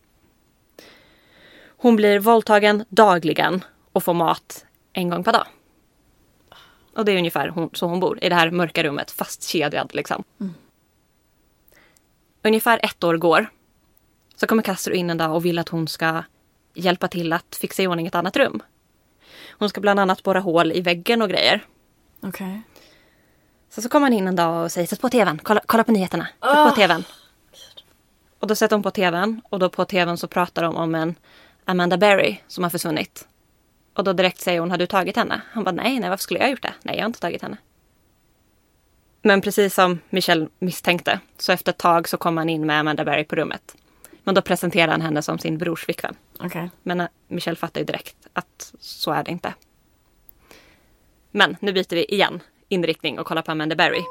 Hon blir våldtagen dagligen. Och får mat en gång per dag. Och det är ungefär hon, så hon bor. I det här mörka rummet. Fastkedjad liksom. Mm. Ungefär ett år går. Så kommer Castro in en dag och vill att hon ska hjälpa till att fixa i ordning ett annat rum. Hon ska bland annat borra hål i väggen och grejer. Okej. Okay. Så så kommer han in en dag och säger, sätt på tvn, kolla, kolla på nyheterna, sätt oh. på tvn. Och då sätter hon på tvn och då på tvn så pratar de om en Amanda Berry som har försvunnit. Och då direkt säger hon, har du tagit henne? Han bara, nej, nej, varför skulle jag ha gjort det? Nej, jag har inte tagit henne. Men precis som Michelle misstänkte, så efter ett tag så kom han in med Amanda Berry på rummet. Men då presenterar han henne som sin brors flickvän. Okay. Men uh, Michelle fattar ju direkt att så är det inte. Men nu byter vi igen inriktning och kollar på Amanda Berry.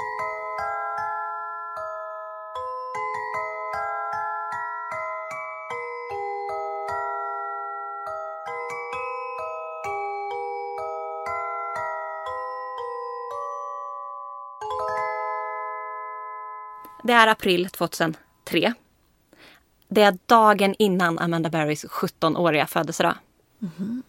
Det är april tjugohundratre. Det är dagen innan Amanda Berrys sjuttonåriga födelsedag. Mm-hmm.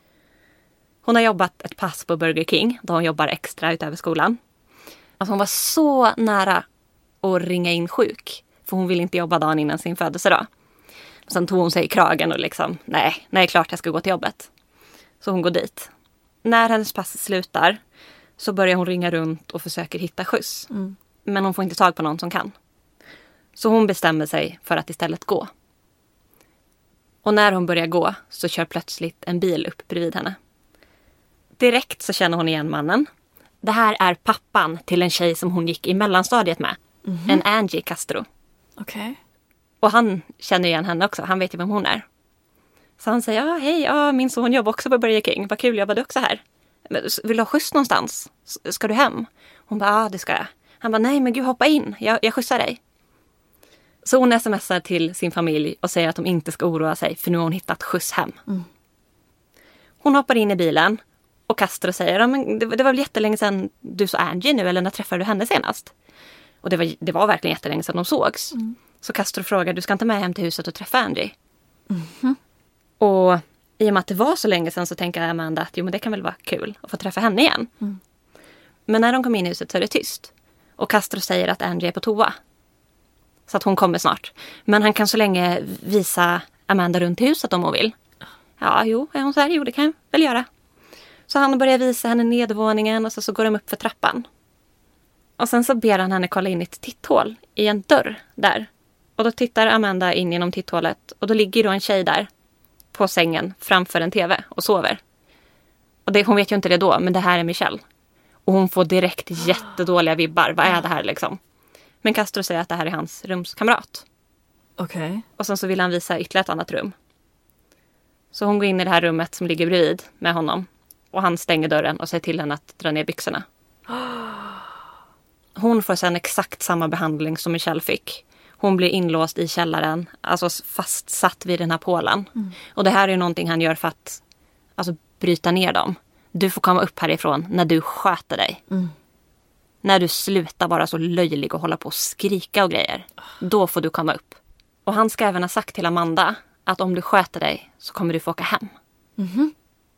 Hon har jobbat ett pass på Burger King, då hon jobbar extra utöver skolan. Alltså hon var så nära att ringa in sjuk, för hon ville inte jobba dagen innan sin födelsedag. Sen tog hon sig i kragen och liksom, nej, nej, klart jag ska gå till jobbet. Så hon går dit. När hennes pass slutar så börjar hon ringa runt och försöker hitta skjuts. Mm. Men hon får inte tag på någon som kan. Så hon bestämmer sig för att istället gå. Och när hon börjar gå så kör plötsligt en bil upp bredvid henne. Direkt så känner hon igen mannen. Det här är pappan till en tjej som hon gick i mellanstadiet med. Mm-hmm. En Angie Castro. Okej. Okay. Och han känner igen henne också. Han vet ju vem hon är. Så han säger, ja hej, ja, min son jobbar också på Burger King. Vad kul, jobbar du också här? Vill du ha skjuts någonstans? Ska du hem? Hon bara, ja det ska jag. Han bara, nej men gud, hoppa in. Jag, jag skjutsar dig. Så hon smsar till sin familj och säger att de inte ska oroa sig. För nu har hon hittat skjuts hem. Mm. Hon hoppar in i bilen. Och Castro säger, ja, men det, det var väl jättelänge sedan du såg Angie nu. Eller när träffade du henne senast? Och det var, det var verkligen jättelänge sedan de sågs. Mm. Så Castro frågar, du ska inte med hem till huset och träffa Angie? Mm. Och i och med att det var så länge sedan så tänker Amanda att jo, men det kan väl vara kul att få träffa henne igen. Mm. Men när de kom in i huset så är det tyst. Och Castro säger att Angie är på toa. Så att hon kommer snart. Men han kan så länge visa Amanda runt i huset om hon vill. Ja, jo, är hon så här? Jo, det kan jag väl göra. Så han börjar visa henne nedervåningen och så, så går de upp för trappan. Och sen så ber han henne kolla in i ett titthål i en dörr där. Och då tittar Amanda in genom titthålet och då ligger då en tjej där på sängen framför en tv och sover. Och det, hon vet ju inte det då, men det här är Michelle. Och hon får direkt jättedåliga vibbar. Vad är det här liksom? Men Castro säger att det här är hans rumskamrat. Okej. Okay. Och sen så vill han visa ytterligare ett annat rum. Så hon går in i det här rummet som ligger bredvid med honom. Och han stänger dörren och säger till henne att dra ner byxorna. Hon får sen exakt samma behandling som Michelle fick. Hon blir inlåst i källaren. Alltså fastsatt vid den här pålen. Mm. Och det här är ju någonting han gör för att alltså, bryta ner dem. Du får komma upp härifrån när du sköter dig. Mm. När du slutar vara så löjlig och hålla på och skrika och grejer. Då får du komma upp. Och han ska även ha sagt till Amanda att om du sköter dig så kommer du få åka hem. Mm-hmm.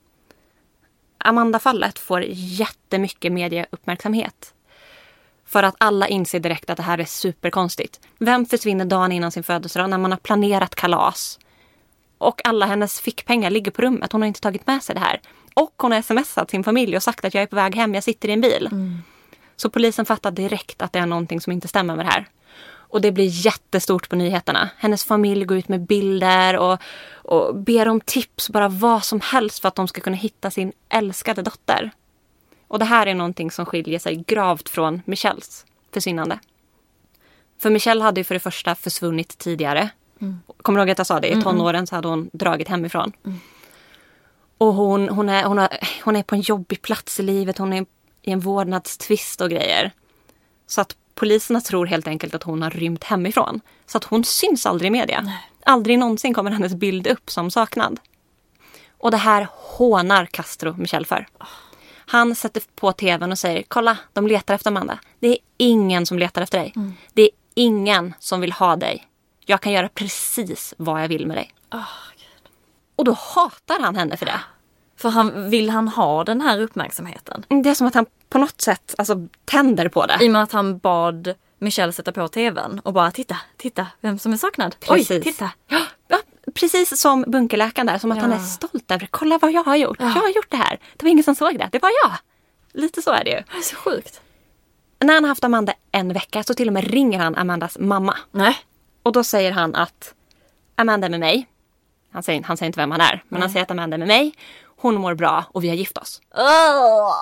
Amanda-fallet får jättemycket medieuppmärksamhet. För att alla inser direkt att det här är superkonstigt. Vem försvinner dagen innan sin födelsedag när man har planerat kalas? Och alla hennes fickpengar ligger på rummet. Hon har inte tagit med sig det här. Och hon har smsat sin familj och sagt att jag är på väg hem, jag sitter i en bil. Mm. Så polisen fattar direkt att det är någonting som inte stämmer med det här. Och det blir jättestort på nyheterna. Hennes familj går ut med bilder och, och ber om tips, bara vad som helst för att de ska kunna hitta sin älskade dotter. Och det här är någonting som skiljer sig gravt från Michelles försvinnande. För Michelle hade ju för det första försvunnit tidigare. Mm. Kommer du ihåg att jag sa det? I tonåren så hade hon dragit hemifrån. Mm. Och hon, hon, är, hon, har, hon är på en jobbig plats i livet. Hon är i en vårdnadstvist och grejer. Så att poliserna tror helt enkelt att hon har rymt hemifrån. Så att hon syns aldrig i media. Nej. Aldrig någonsin kommer hennes bild upp som saknad. Och det här hånar Castro Michelle för. Han sätter på tvn och säger, kolla, de letar efter Amanda. Det är ingen som letar efter dig. Mm. Det är ingen som vill ha dig. Jag kan göra precis vad jag vill med dig. Oh, God. Och då hatar han henne för det. För han, vill han ha den här uppmärksamheten? Det är som att han på något sätt alltså, tänder på det. I och med att han bad Michelle sätta på tvn och bara titta, titta, vem som är saknad. Precis. Oj, titta. Ja, ja, precis som bunkerläkaren där, som att ja. han är stolt över. Kolla vad jag har gjort. Ja. Jag har gjort det här. Det var ingen som såg det. Det var jag. Lite så är det ju. Det är så sjukt. när han har haft Amanda en vecka så till och med ringer han Amandas mamma. Nej. Och då säger han att Amanda är med mig. Han säger, han säger inte vem han är. Men Nej. han säger att Amanda är med mig. Hon mår bra och vi har gift oss. Oh.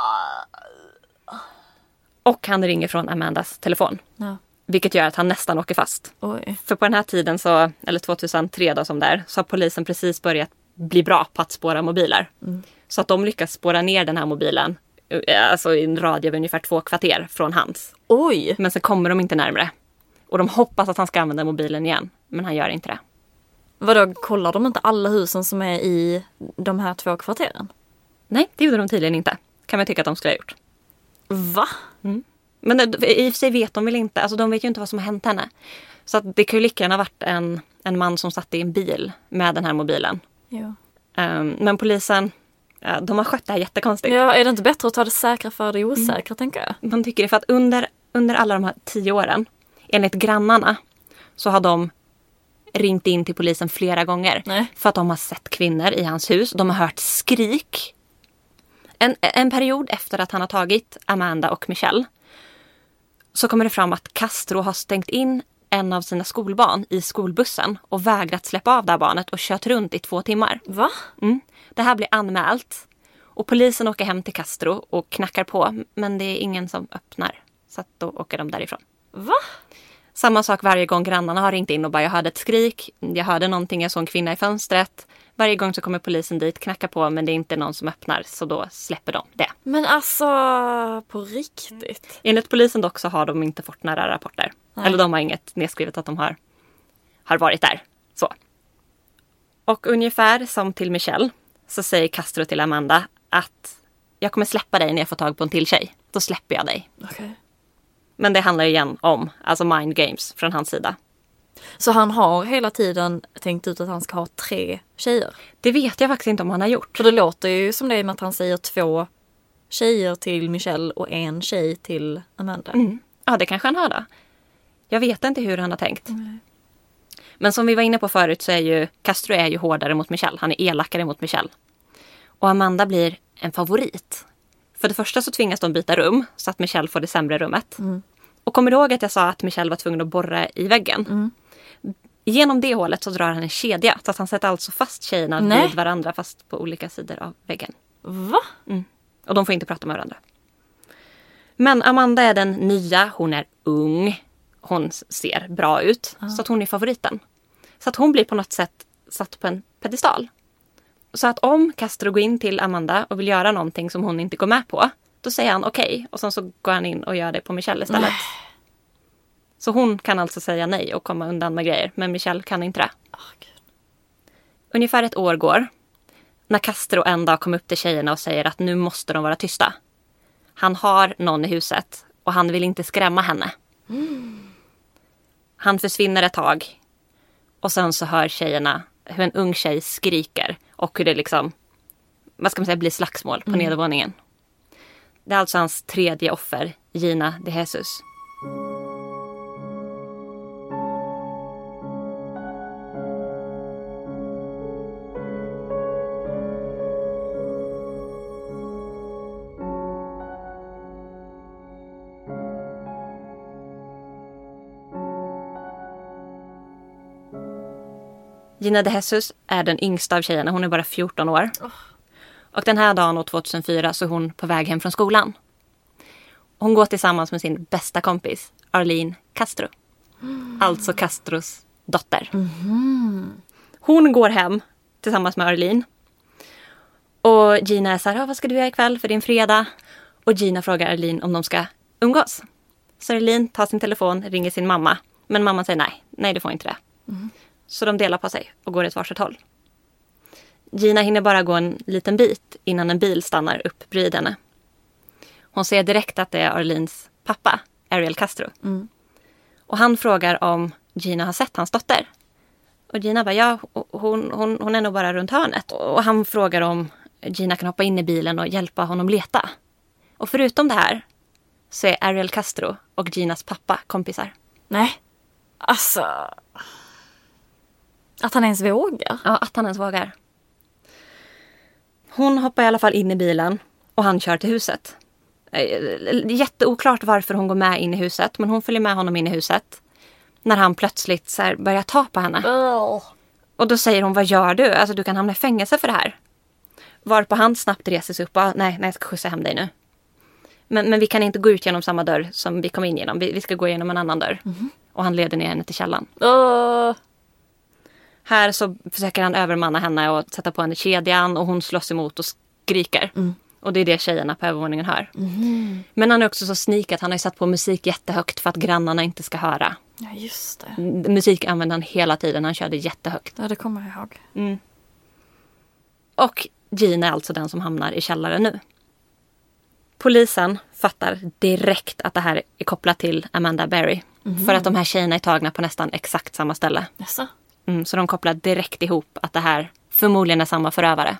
Och han ringer från Amandas telefon. Ja. Vilket gör att han nästan åker fast. Oj. För på den här tiden, så, eller tjugohundratre då som där, så har polisen precis börjat bli bra på att spåra mobiler. Mm. Så att de lyckas spåra ner den här mobilen. Alltså i en radie av ungefär två kvarter från hans. Oj! Men så kommer de inte närmare. Och de hoppas att han ska använda mobilen igen. Men han gör inte det. Vadå, kollar de inte alla husen som är i de här två kvarteren? Nej, det gjorde de tydligen inte. Kan man tycka att de skulle ha gjort. Va? Mm. Men i och för sig vet de väl inte. Alltså de vet ju inte vad som har hänt henne. Så att det kan ju lika gärna ha varit en, en man som satt i en bil med den här mobilen. Ja. Um, men polisen, ja, de har skött det här jättekonstigt. Ja, är det inte bättre att ta det säkra för det osäkra, mm. tänker jag? Man tycker det, för att under, under alla de här tio åren, enligt grannarna, så har de ringt in till polisen flera gånger. Nej. För att de har sett kvinnor i hans hus. De har hört skrik. En, en period efter att han har tagit Amanda och Michelle, så kommer det fram att Castro har stängt in en av sina skolbarn i skolbussen och vägrat släppa av det här barnet och kört runt i två timmar. Va? Mm. Det här blir anmält och polisen åker hem till Castro och knackar på, men det är ingen som öppnar. Så att då åker de därifrån. Va? Samma sak varje gång grannarna har ringt in och bara jag hörde ett skrik, jag hörde någonting, jag såg en kvinna i fönstret. Varje gång så kommer polisen dit, knackar på, men det är inte någon som öppnar, så då släpper de det. Men alltså, på riktigt? Enligt polisen dock så har de inte fått några rapporter. Nej. Eller de har inget nedskrivet att de har, har varit där. Så. Och ungefär som till Michelle så säger Castro till Amanda att jag kommer släppa dig när jag får tag på en till tjej. Då släpper jag dig. Okay. Men det handlar igen om alltså mind games från hans sida. Så han har hela tiden tänkt ut att han ska ha tre tjejer? Det vet jag faktiskt inte om han har gjort. För det låter ju som det är med att han säger två tjejer till Michelle och en tjej till Amanda. Mm. Ja, det kanske han har då. Jag vet inte hur han har tänkt. Mm. Men som vi var inne på förut så är ju Castro är ju hårdare mot Michelle. Han är elakare mot Michelle. Och Amanda blir en favorit. För det första så tvingas de byta rum så att Michelle får det sämre rummet. Mm. Och kommer du ihåg att jag sa att Michelle var tvungen att borra i väggen? Mm. Genom det hålet så drar han en kedja. Så att han sätter alltså fast tjejerna Nej. vid varandra fast på olika sidor av väggen. Va? Mm. Och de får inte prata med varandra. Men Amanda är den nya. Hon är ung. Hon ser bra ut. Ah. Så att hon är favoriten. Så att hon blir på något sätt satt på en pedestal. Så att om Castro går in till Amanda och vill göra någonting som hon inte går med på, då säger han okej. Okay, och sen så går han in och gör det på Michelle istället. Nej. Så hon kan alltså säga nej och komma undan med grejer. Men Michelle kan inte det. Oh, Gud. Ungefär ett år går. När Castro en dag kommer upp till tjejerna och säger att nu måste de vara tysta. Han har någon i huset och han vill inte skrämma henne. Mm. Han försvinner ett tag. Och sen så hör tjejerna hur en ung tjej skriker. Och hur det liksom, vad ska man säga, blir slagsmål på mm. nedervåningen. Det är alltså hans tredje offer, Gina de Jesus. Gina de Jesus är den yngsta av tjejerna. Hon är bara fjorton år. Oh. Och den här dagen år tjugohundrafyra så är hon på väg hem från skolan. Hon går tillsammans med sin bästa kompis, Arlene Castro. Mm. Alltså Castros dotter. Mm. Hon går hem tillsammans med Arlene. Och Gina är så här, vad ska du göra ikväll för din fredag? Och Gina frågar Arlene om de ska umgås. Så Arlene tar sin telefon, ringer sin mamma. Men mamman säger nej, nej du får inte det. Mm. Så de delar på sig och går ett varsitt håll. Gina hinner bara gå en liten bit innan en bil stannar upp bredvid henne. Hon ser direkt att det är Arlenes pappa, Ariel Castro. Mm. Och han frågar om Gina har sett hans dotter. Och Gina bara, ja, hon, hon, hon är nog bara runt hörnet. Och han frågar om Gina kan hoppa in i bilen och hjälpa honom leta. Och förutom det här så är Ariel Castro och Ginas pappa kompisar. Nej, alltså... Att han ens vågar? Ja, att han ens vågar. Hon hoppar i alla fall in i bilen och han kör till huset. Jätteoklart varför hon går med in i huset. Men hon följer med honom in i huset. När han plötsligt så här börjar ta på henne. Oh. Och då säger hon, vad gör du? Alltså du kan hamna i fängelse för det här. Varpå han snabbt reser sig upp och nej, nej jag ska skjutsa hem dig nu. Men, men vi kan inte gå ut genom samma dörr som vi kom in genom. Vi, vi ska gå igenom en annan dörr. Mm. Och han leder ner henne till källan. Oh. Här så försöker han övermanna henne och sätta på henne kedjan. Och hon slåss emot och skriker. Mm. Och det är det tjejerna på övervåningen hör. Mm. Men han är också så sneaky att han har satt på musik jättehögt för att grannarna inte ska höra. Ja, just det. Musik använde han hela tiden. Han körde jättehögt. Ja, det kommer jag ihåg. Mm. Och Gina är alltså den som hamnar i källaren nu. Polisen fattar direkt att det här är kopplat till Amanda Berry. Mm. För att de här tjejerna är tagna på nästan exakt samma ställe. Jaså? Mm, så de kopplar direkt ihop att det här förmodligen är samma förövare.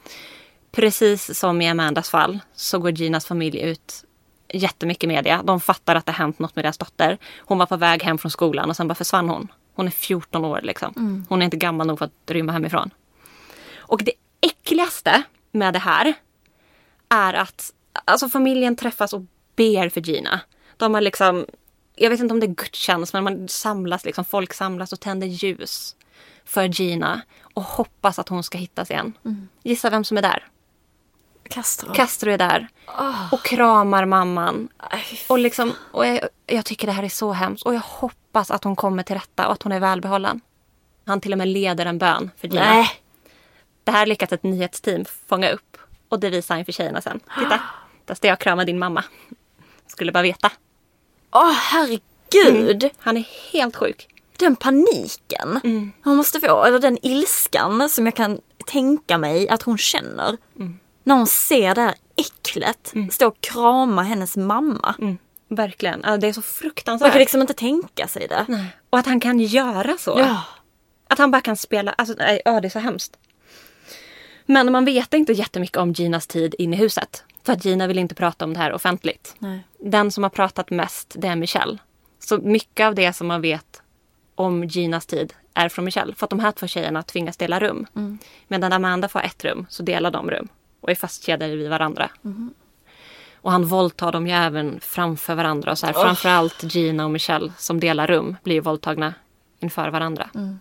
Precis som i Amandas fall så går Ginas familj ut jättemycket media. De fattar att det har hänt något med deras dotter. Hon var på väg hem från skolan och sen bara försvann hon. Hon är fjorton år liksom. Mm. Hon är inte gammal nog för att rymma hemifrån. Och det äckligaste med det här är att alltså familjen träffas och ber för Gina. De har liksom, jag vet inte om det är gudstjänst, men man samlas liksom, folk samlas och tänder ljus för Gina och hoppas att hon ska hittas igen. Mm. Gissa vem som är där? Castro. Castro är där. Oh. Och kramar mamman. Ay, och liksom, och jag, jag tycker det här är så hemskt. Och jag hoppas att hon kommer till rätta och att hon är välbehållen. Han till och med leder en bön för Gina. Nej. Det här lyckas ett nyhetsteam fånga upp. Och det visar han för tjejerna sen. Titta, där ska jag krama din mamma. Skulle bara veta. Åh, oh, herregud. Mm. Han är helt sjuk. Den paniken mm. hon måste få, eller den ilskan som jag kan tänka mig att hon känner. Mm. När hon ser det här äcklet mm. stå och krama hennes mamma. Mm. Verkligen. Alltså, det är så fruktansvärt. Man kan liksom inte tänka sig det. Nej. Och att han kan göra så. Ja. Att han bara kan spela. Alltså, nej, ja, det är så hemskt. Men man vet inte jättemycket om Ginas tid inne i huset. För att Gina vill inte prata om det här offentligt. Nej. Den som har pratat mest, det är Michelle. Så mycket av det som man vet om Ginas tid är från Michelle. För att de här två tjejerna tvingas dela rum. Mm. Medan Amanda får ett rum så delar de rum. Och är fastkedjade vid varandra. Mm. Och han våldtar dem ju även framför varandra. Och så här, oh. Framförallt Gina och Michelle som delar rum blir våldtagna inför varandra. Mm.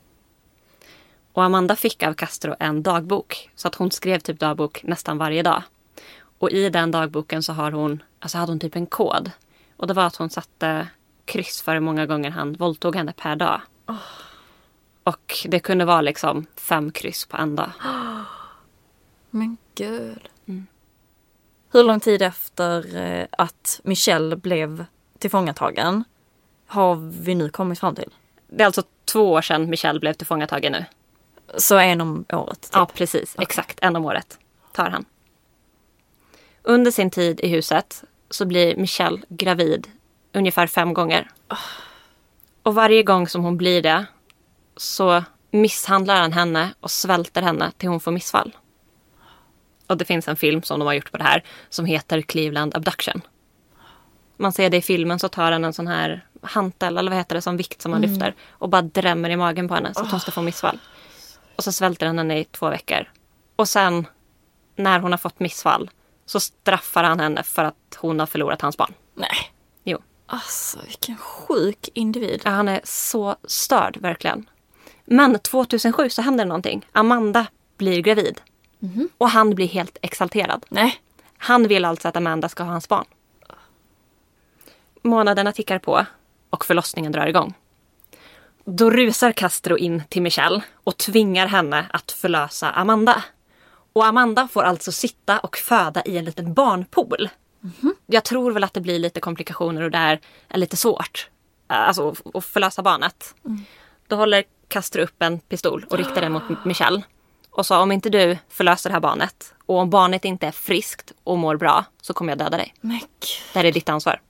Och Amanda fick av Castro en dagbok. Så att hon skrev typ dagbok nästan varje dag. Och i den dagboken så har hon, alltså hade hon typ en kod. Och det var att hon satte kryss för hur många gånger han våldtog henne per dag. Oh. Och det kunde vara liksom fem kryss på en dag. Oh. Men gud. Mm. Hur lång tid efter eh, att Michelle blev tillfångatagen har vi nu kommit fram till? Det är alltså två år sedan Michelle blev tillfångatagen nu. Så en om året? Typ. Ja, precis. Okay. Exakt. En om året tar han. Under sin tid i huset så blir Michelle gravid ungefär fem gånger. Oh. Och varje gång som hon blir det så misshandlar han henne och svälter henne till hon får missfall. Och det finns en film som de har gjort på det här som heter Cleveland Abduction. Man ser det i filmen så tar han en sån här hantel eller vad heter det som vikt som man mm. lyfter och bara drämmer i magen på henne så att hon ska få missfall. Och så svälter han henne i två veckor. Och sen när hon har fått missfall så straffar han henne för att hon har förlorat hans barn. Nej. Jo. Alltså vilken sjuk individ. Ja, han är så störd verkligen. Men tjugohundrasju så händer någonting. Amanda blir gravid. Mm-hmm. Och han blir helt exalterad. Nej. Han vill alltså att Amanda ska ha hans barn. Månaderna tickar på och förlossningen drar igång. Då rusar Castro in till Michelle och tvingar henne att förlösa Amanda. Och Amanda får alltså sitta och föda i en liten barnpool. Mm-hmm. Jag tror väl att det blir lite komplikationer och det är lite svårt. Alltså att förlösa barnet. Mm. Då håller Castro upp en pistol och riktar den mot Michelle. Och sa, om inte du förlöser det här barnet och om barnet inte är friskt och mår bra så kommer jag döda dig. Men det här är ditt ansvar.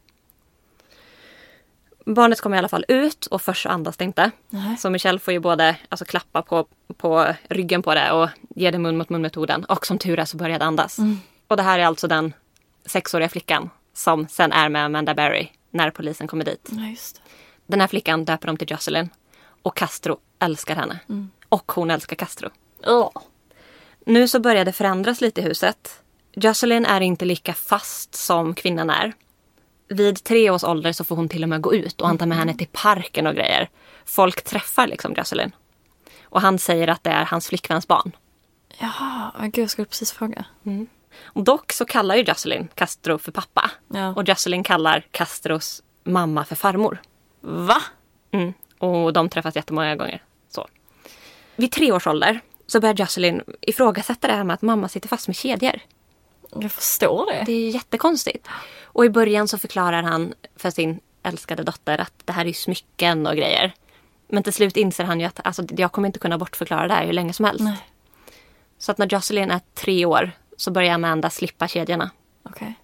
Barnet kommer i alla fall ut och först andas det inte. Nej. Så Michelle får ju både alltså, klappa på, på ryggen på det och ge det mun mot mun-metoden. Och som tur är så började andas. Mm. Och det här är alltså den sexåriga flickan som sen är med Amanda Berry när polisen kommer dit. Ja, just det. Den här flickan döper de till Jocelyn. Och Castro älskar henne. Mm. Och hon älskar Castro. Oh. Nu så började det förändras lite i huset. Jocelyn är inte lika fast som kvinnan är. Vid tre års ålder så får hon till och med gå ut och han tar med henne till parken och grejer. Folk träffar liksom Jocelyn. Och han säger att det är hans flickväns barn. Jaha, gud, jag skulle precis fråga. Mm. Och dock så kallar ju Jocelyn Castro för pappa. Ja. Och Jocelyn kallar Castros mamma för farmor. Va? Mm. Och de träffas jättemånga gånger. Så. Vid tre års ålder så börjar Jocelyn ifrågasätta det här med att mamma sitter fast med kedjor. Jag förstår det. Det är jättekonstigt. Och i början så förklarar han för sin älskade dotter att det här är smycken och grejer. Men till slut inser han ju att alltså, jag kommer inte kunna bortförklara det här hur länge som helst. Nej. Så att när Jocelyn är tre år så börjar Amanda slippa kedjorna. Okej. Okay.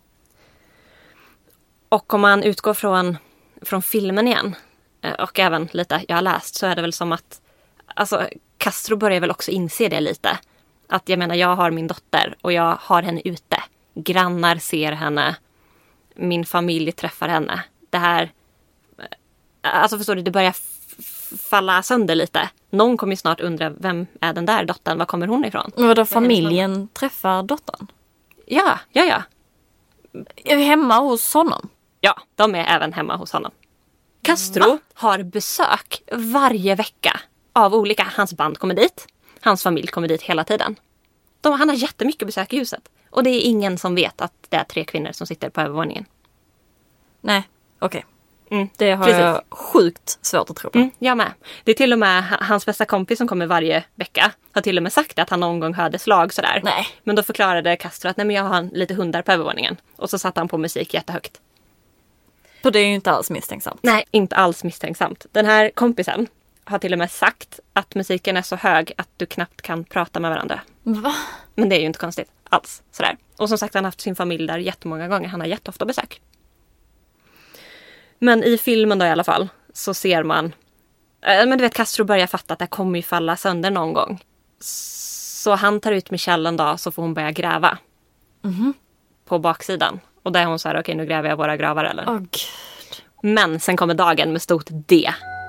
Och om man utgår från, från filmen igen och även lite jag har läst så är det väl som att alltså, Castro börjar väl också inse det lite. Att jag menar, jag har min dotter och jag har henne ute. Grannar ser henne. Min familj träffar henne. Det här, alltså förstår du, det börjar f- falla sönder lite. Någon kommer ju snart undra, vem är den där dottern? Var kommer hon ifrån? Men vadå, familjen träffar dottern? Ja, ja, ja. Är vi hemma hos honom? Ja, de är även hemma hos honom. Castro Va? har besök varje vecka av olika. Hans band kommer dit. Hans familj kommer dit hela tiden. De, han har jättemycket besök i huset. Och det är ingen som vet att det är tre kvinnor som sitter på övervåningen. Nej, okej. Okay. Mm, det har precis. Jag sjukt svårt att tro på. Mm, jag med. Det är till och med hans bästa kompis som kommer varje vecka. Har till och med sagt att han någon gång hörde slag sådär. Nej. Men då förklarade Castro att nej, men jag har lite hundar på övervåningen. Och så satte han på musik jättehögt. Så det är ju inte alls misstänksamt. Nej, inte alls misstänksamt. Den här kompisen har till och med sagt att musiken är så hög att du knappt kan prata med varandra. Va? Men det är ju inte konstigt alls. Sådär. Och som sagt, han har haft sin familj där jättemånga gånger. Han har jätteofta besök. Men i filmen då i alla fall så ser man... Äh, men du vet, Castro börjar fatta att det kommer ju falla sönder någon gång. Så han tar ut Michelle en dag så får hon börja gräva. Mm-hmm. På baksidan. Och där är hon så här, okej okay, nu gräver jag våra gravar eller? Åh, Gud. Men sen kommer dagen med stort D.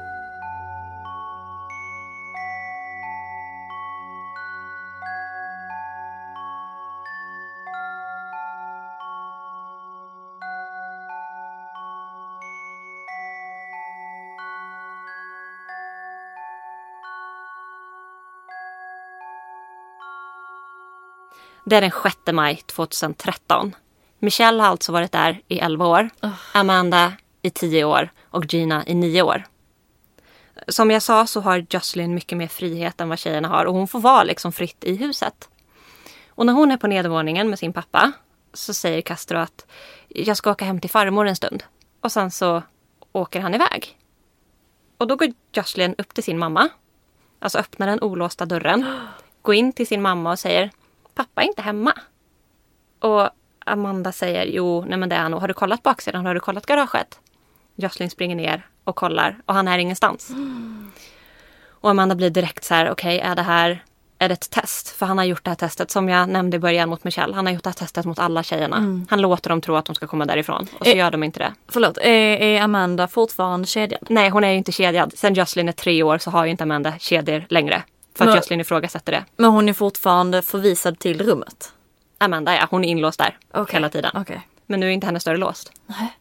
Det är den sjätte maj tjugohundratretton. Michelle har alltså varit där i elva år. Oh. Amanda i tio år. Och Gina i nio år. Som jag sa så har Jocelyn mycket mer frihet än vad tjejerna har. Och hon får vara liksom fritt i huset. Och när hon är på nedervåningen med sin pappa så säger Castro att jag ska åka hem till farmor en stund. Och sen så åker han iväg. Och då går Jocelyn upp till sin mamma. Alltså öppnar den olåsta dörren. Går in till sin mamma och säger... Pappa är inte hemma. Och Amanda säger, jo, nej men det är han nog. Har du kollat baksidan? Har du kollat garaget? Jocelyn springer ner och kollar. Och han är ingenstans. Mm. Och Amanda blir direkt så här, okej, okay, är det här är det ett test? För han har gjort det här testet som jag nämnde i början mot Michelle. Han har gjort det här testet mot alla tjejerna. Mm. Han låter dem tro att de ska komma därifrån. Och så är, gör de inte det. Förlåt, är, är Amanda fortfarande kedjad? Nej, hon är ju inte kedjad. Sen Jocelyn är tre år så har ju inte Amanda kedjor längre. För att men, Jocelyn ifrågasätter det. Men hon är fortfarande förvisad till rummet? Amanda, ja. Hon är inlåst där okay. hela tiden. Okay. Men nu är inte hennes dörr låst. Nej.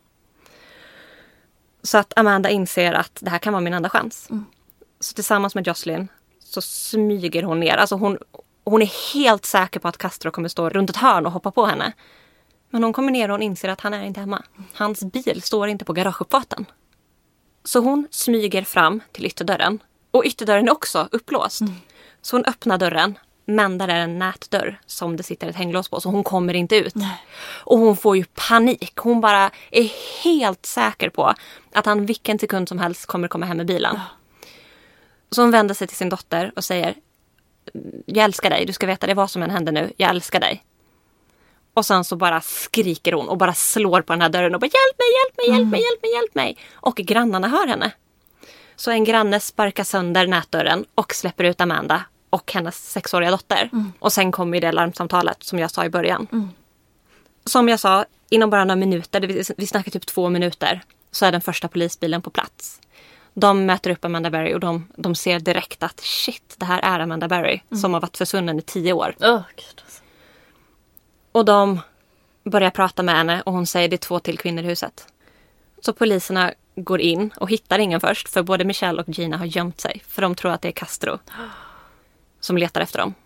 Så att Amanda inser att det här kan vara min enda chans. Mm. Så tillsammans med Jocelyn så smyger hon ner. Alltså hon, hon är helt säker på att Castro kommer stå runt ett hörn och hoppa på henne. Men hon kommer ner och hon inser att han är inte hemma. Hans bil står inte på garageuppfarten. Så hon smyger fram till ytterdörren. Och ytterdörren är också upplåst. Mm. Så hon öppnar dörren. Men där är en nätdörr som det sitter ett hänglås på. Så hon kommer inte ut. Nej. Och hon får ju panik. Hon bara är helt säker på att han vilken sekund som helst kommer komma hem med bilen. Ja. Så hon vänder sig till sin dotter och säger, jag älskar dig. Du ska veta det vad som än händer nu. Jag älskar dig. Och sen så bara skriker hon och bara slår på den här dörren och bara hjälp mig, hjälp mig, hjälp mig, hjälp mig, hjälp mig. Och grannarna hör henne. Så en granne sparkar sönder nätdörren och släpper ut Amanda och hennes sexåriga dotter. Mm. Och sen kommer det larmsamtalet som jag sa i början. Mm. Som jag sa, inom bara några minuter, vi snackar typ två minuter, så är den första polisbilen på plats. De möter upp Amanda Berry och de, de ser direkt att shit, det här är Amanda Berry mm. som har varit försvunnen i tio år. Oh, Gud. Och de börjar prata med henne och hon säger det är två till kvinnor i huset. Så poliserna går in och hittar ingen först, för både Michelle och Gina har gömt sig. För de tror att det är Castro som letar efter dem.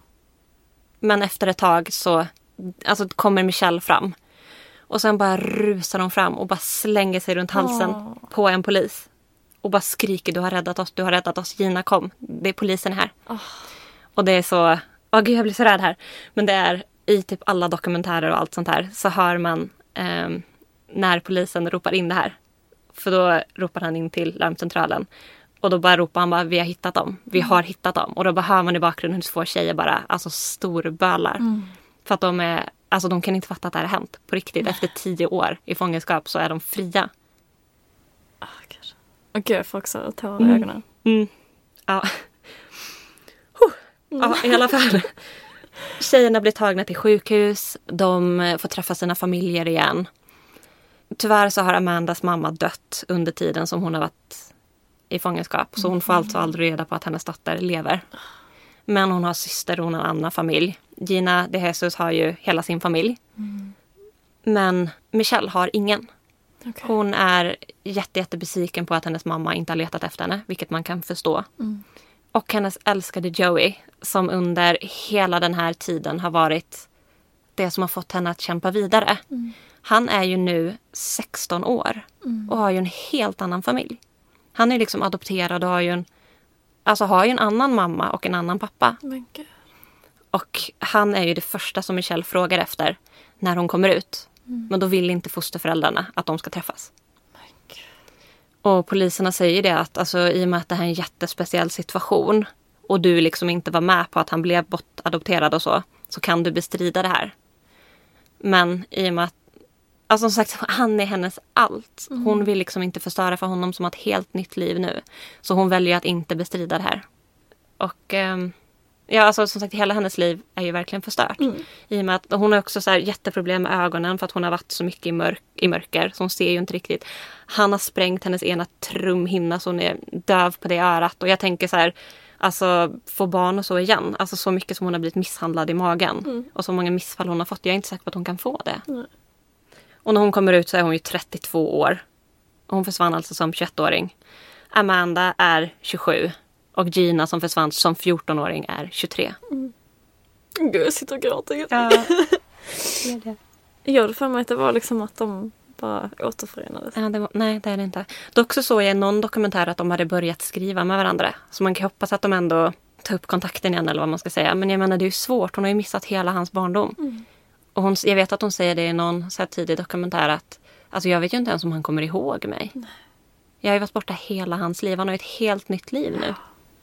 Men efter ett tag så alltså, kommer Michelle fram. Och sen bara rusar de fram och bara slänger sig runt halsen oh. på en polis. Och bara skriker, du har räddat oss, du har räddat oss, Gina kom. Det är polisen här. Oh. Och det är så, åh oh, gud jag blir så rädd här. Men det är i typ alla dokumentärer och allt sånt här så hör man eh, när polisen ropar in det här. För då ropar han in till larmcentralen. Och då bara ropar han bara, vi har hittat dem. Vi mm. har hittat dem. Och då bara hör man i bakgrunden hur två tjejer bara, alltså storbölar. Mm. För att de är, alltså de kan inte fatta att det här har hänt. På riktigt, Nej. efter tio år i fångenskap så är de fria. Åh oh, gud. Och gud, jag får också tårar i mm. ögonen. Mm. Ja. Huh. Ja, i alla fall. Tjejerna blir tagna till sjukhus. De får träffa sina familjer igen. Tyvärr så har Amandas mamma dött under tiden som hon har varit i fångenskap. Så hon får alltså aldrig reda på att hennes dotter lever. Men hon har syster och hon har en annan familj. Gina de Jesus har ju hela sin familj. Mm. Men Michelle har ingen. Okay. Hon är jätte, jätte besviken på att hennes mamma inte har letat efter henne. Vilket man kan förstå. Mm. Och hennes älskade Joey, som under hela den här tiden har varit det som har fått henne att kämpa vidare. Mm. Han är ju nu sexton år mm. och har ju en helt annan familj. Han är liksom adopterad och har ju en, alltså har ju en annan mamma och en annan pappa. Men Gud. Och han är ju det första som Michelle frågar efter när hon kommer ut. Mm. Men då vill inte fosterföräldrarna att de ska träffas. Och poliserna säger det att alltså, i och med att det här är en jättespeciell situation och du liksom inte var med på att han blev bortadopterad och så, så kan du bestrida det här. Men i och med att, alltså som sagt, han är hennes allt. Mm. Hon vill liksom inte förstöra för honom som har ett helt nytt liv nu. Så hon väljer att inte bestrida det här. Och um, ja, alltså som sagt, hela hennes liv är ju verkligen förstört. Mm. I och med att hon har också så här jätteproblem med ögonen för att hon har varit så mycket i, mörk, i mörker. Så hon ser ju inte riktigt. Han har sprängt hennes ena trumhinna så hon är döv på det örat. Och jag tänker så här, alltså få barn och så igen. Alltså så mycket som hon har blivit misshandlad i magen. Mm. Och så många missfall hon har fått. Jag är inte säker på att hon kan få det. Mm. Och när hon kommer ut så är hon ju trettiotvå år. Och hon försvann alltså som tjugoettåring. Amanda är tjugosju. Och Gina som försvann som fjortonåring är tjugotre. Mm. Gud, jag sitter och gråter. Ja. Jag hade för mig att det var liksom att de bara återförenades. Ja, det var, nej, det är det inte. Dock så såg jag i någon dokumentär att de hade börjat skriva med varandra. Så man kan hoppas att de ändå tar upp kontakten igen eller vad man ska säga. Men jag menar, det är ju svårt. Hon har ju missat hela hans barndom. Mm. Och hon, jag vet att hon säger det i någon så här tidig dokumentär att alltså jag vet ju inte ens om han kommer ihåg mig. Nej. Jag har ju varit borta hela hans liv. Han har ju ett helt nytt liv nu.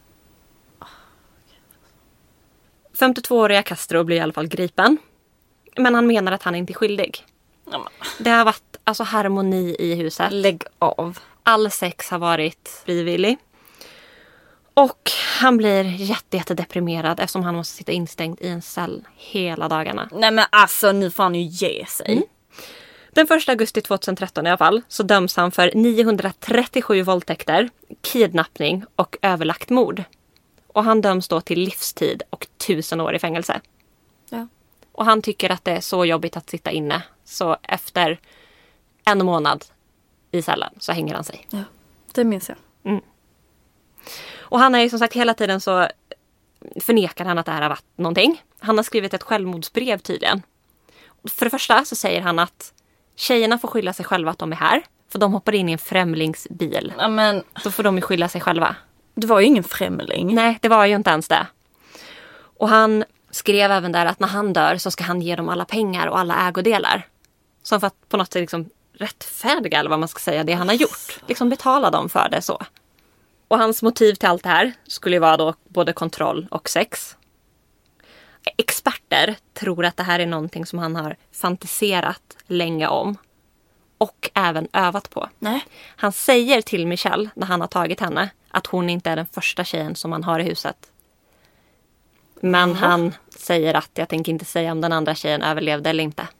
femtiotvååriga Castro blir i alla fall gripen. Men han menar att han inte är skyldig. Mm. Det har varit alltså harmoni i huset. Lägg av. All sex har varit frivillig. Och han blir jätte, jätte deprimerad eftersom han måste sitta instängd i en cell hela dagarna. Nej men alltså, nu får han ju ge sig. Mm. Den första augusti tjugohundratretton i alla fall så döms han för niohundratrettiosju våldtäkter, kidnappning och överlagt mord. Och han döms då till livstid och tusen år i fängelse. Ja. Och han tycker att det är så jobbigt att sitta inne. Så efter en månad i cellen så hänger han sig. Ja, det minns jag. Mm. Och han är ju som sagt hela tiden så förnekar han att det här har varit någonting. Han har skrivit ett självmordsbrev tydligen. För det första så säger han att tjejerna får skylla sig själva att de är här. För de hoppar in i en främlingsbil. Ja, men då får de ju skylla sig själva. Det var ju ingen främling. Nej, det var ju inte ens det. Och han skrev även där att när han dör så ska han ge dem alla pengar och alla ägodelar. Som för att på något sätt liksom rättfärdiga eller vad man ska säga det han har gjort. Liksom betala dem för det så. Och hans motiv till allt det här skulle ju vara då både kontroll och sex. Experter tror att det här är någonting som han har fantiserat länge om. Och även övat på. Nej. Han säger till Michelle när han har tagit henne att hon inte är den första tjejen som han har i huset. Men mm. han säger att jag tänker inte säga om den andra tjejen överlevde eller inte.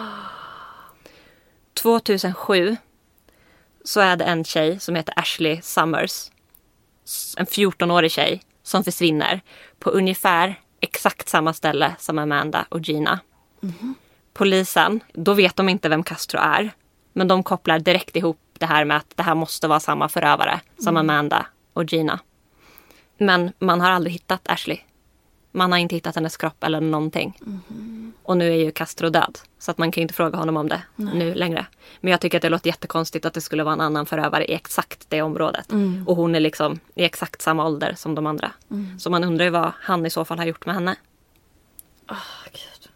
tjugohundrasju så är det en tjej som heter Ashley Summers. En fjortonårig tjej som försvinner på ungefär exakt samma ställe som Amanda och Gina. Mm. polisen, då vet de inte vem Castro är. Men de kopplar direkt ihop det här med att det här måste vara samma förövare som Mm. Amanda och Gina. Men man har aldrig hittat Ashley. Man har inte hittat hennes kropp eller någonting. Mm. Och nu är ju Castro död. Så att man kan ju inte fråga honom om det Nej. nu längre. Men jag tycker att det låter jättekonstigt att det skulle vara en annan förövare i exakt det området. Mm. Och hon är liksom i exakt samma ålder som de andra. Mm. Så man undrar ju vad han i så fall har gjort med henne. Åh, Gud.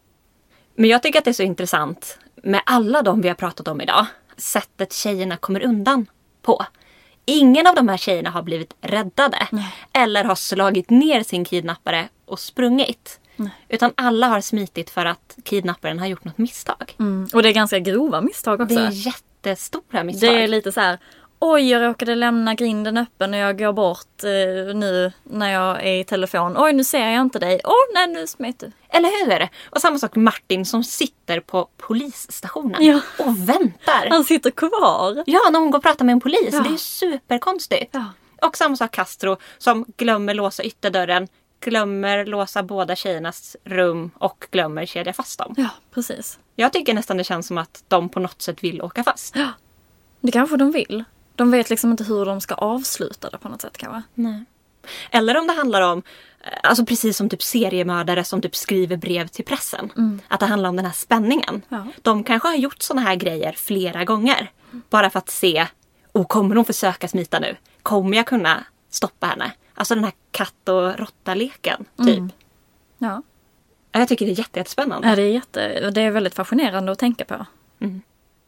Men jag tycker att det är så intressant med alla de vi har pratat om idag. Sättet tjejerna kommer undan på. Ingen av de här tjejerna har blivit räddade. Nej. Eller har slagit ner sin kidnappare och sprungit. Nej. Utan alla har smitit för att kidnapparen har gjort något misstag. Mm. Och det är ganska grova misstag också. Det är jättestora misstag. Det är lite så här: oj, jag råkade lämna grinden öppen och jag går bort eh, nu när jag är i telefon. Oj, nu ser jag inte dig. Åh, nej, nu smet du. Eller hur? Och samma sak Martin som sitter på polisstationen Ja. och väntar. Han sitter kvar. Ja, när hon går och pratar med en polis. Ja. Det är superkonstigt. Ja. Och samma sak Castro som glömmer låsa ytterdörren, glömmer låsa båda tjejernas rum och glömmer kedja fast dem. Ja, precis. Jag tycker nästan det känns som att de på något sätt vill åka fast. Ja, det kanske de vill. De vet liksom inte hur de ska avsluta det på något sätt kanske. Nej. Eller om det handlar om, alltså precis som typ seriemördare som typ skriver brev till pressen. Mm. Att det handlar om den här spänningen. Ja. De kanske har gjort såna här grejer flera gånger. Bara för att se, oh, kommer hon försöka smita nu? Kommer jag kunna stoppa henne? Alltså den här katt- och råtta-leken typ. Mm. Ja. Jag tycker det är jätte, jättespännande. Ja, det är jätte, det är väldigt fascinerande att tänka på. Mm.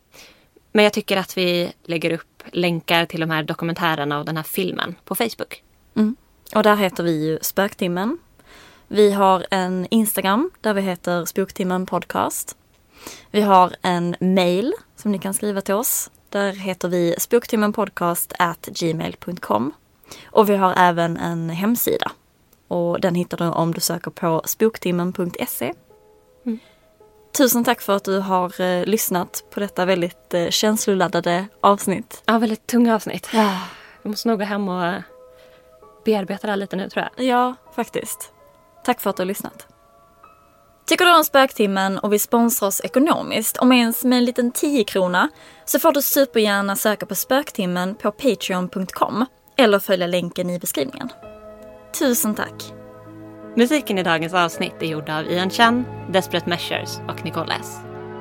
Men jag tycker att vi lägger upp länkar till de här dokumentärerna och den här filmen på Facebook. Mm. Och där heter vi ju Spöktimmen. Vi har en Instagram där vi heter Spöktimmen podcast. Vi har en mail som ni kan skriva till oss. Där heter vi spöktimmenpodcast at gmail dot com. Och vi har även en hemsida. Och den hittar du om du söker på spöktimmen punkt se. Mm. Tusen tack för att du har eh, lyssnat på detta väldigt eh, känsloladdade avsnitt. Ja, väldigt tunga avsnitt. Ja. Jag måste nog gå hem och bearbeta det här lite nu, tror jag. Ja, faktiskt. Tack för att du har lyssnat. Tycker du om Spöktimmen och vill sponsra oss ekonomiskt, om ens med en liten tio krona, så får du supergärna söka på Spöktimmen på patreon punkt com eller följa länken i beskrivningen. Tusen tack! Musiken i dagens avsnitt är gjord av Ian Chen, Desperate Measures och Nicole S.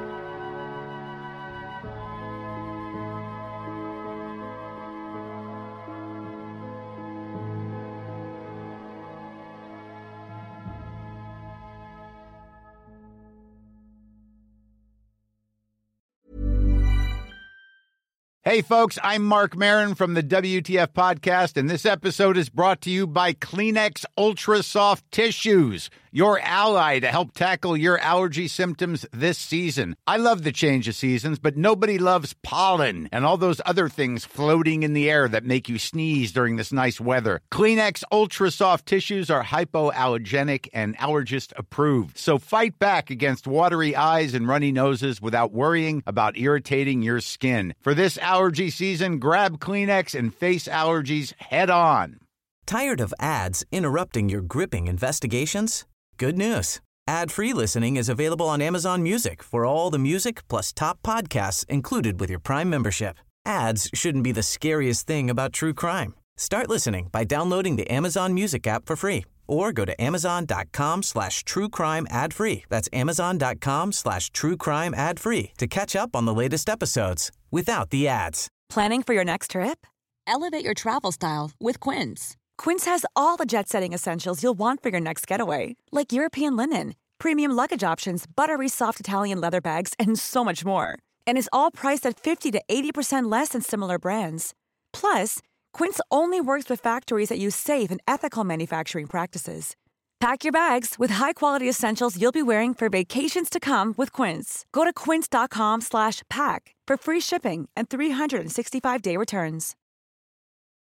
Hey, folks, I'm Mark Maron from the W T F Podcast, and this episode is brought to you by Kleenex Ultra Soft Tissues, your ally to help tackle your allergy symptoms this season. I love the change of seasons, but nobody loves pollen and all those other things floating in the air that make you sneeze during this nice weather. Kleenex Ultra Soft Tissues are hypoallergenic and allergist approved, so fight back against watery eyes and runny noses without worrying about irritating your skin. For this allergy season, grab Kleenex and face allergies head on. Tired of ads interrupting your gripping investigations? Good news. Ad-free listening is available on Amazon Music for all the music plus top podcasts included with your Prime membership. Ads shouldn't be the scariest thing about true crime. Start listening by downloading the Amazon Music app for free or go to amazon.com slash true crime ad free. That's amazon.com slash true crime ad free to catch up on the latest episodes without the ads. Planning for your next trip? Elevate your travel style with Quince. Quince has all the jet-setting essentials you'll want for your next getaway, like European linen, premium luggage options, buttery soft Italian leather bags, and so much more. And is all priced at fifty to eighty percent less than similar brands. Plus, Quince only works with factories that use safe and ethical manufacturing practices. Pack your bags with high-quality essentials you'll be wearing for vacations to come with Quince. Go to quince.com slash pack for free shipping and three sixty-five day returns.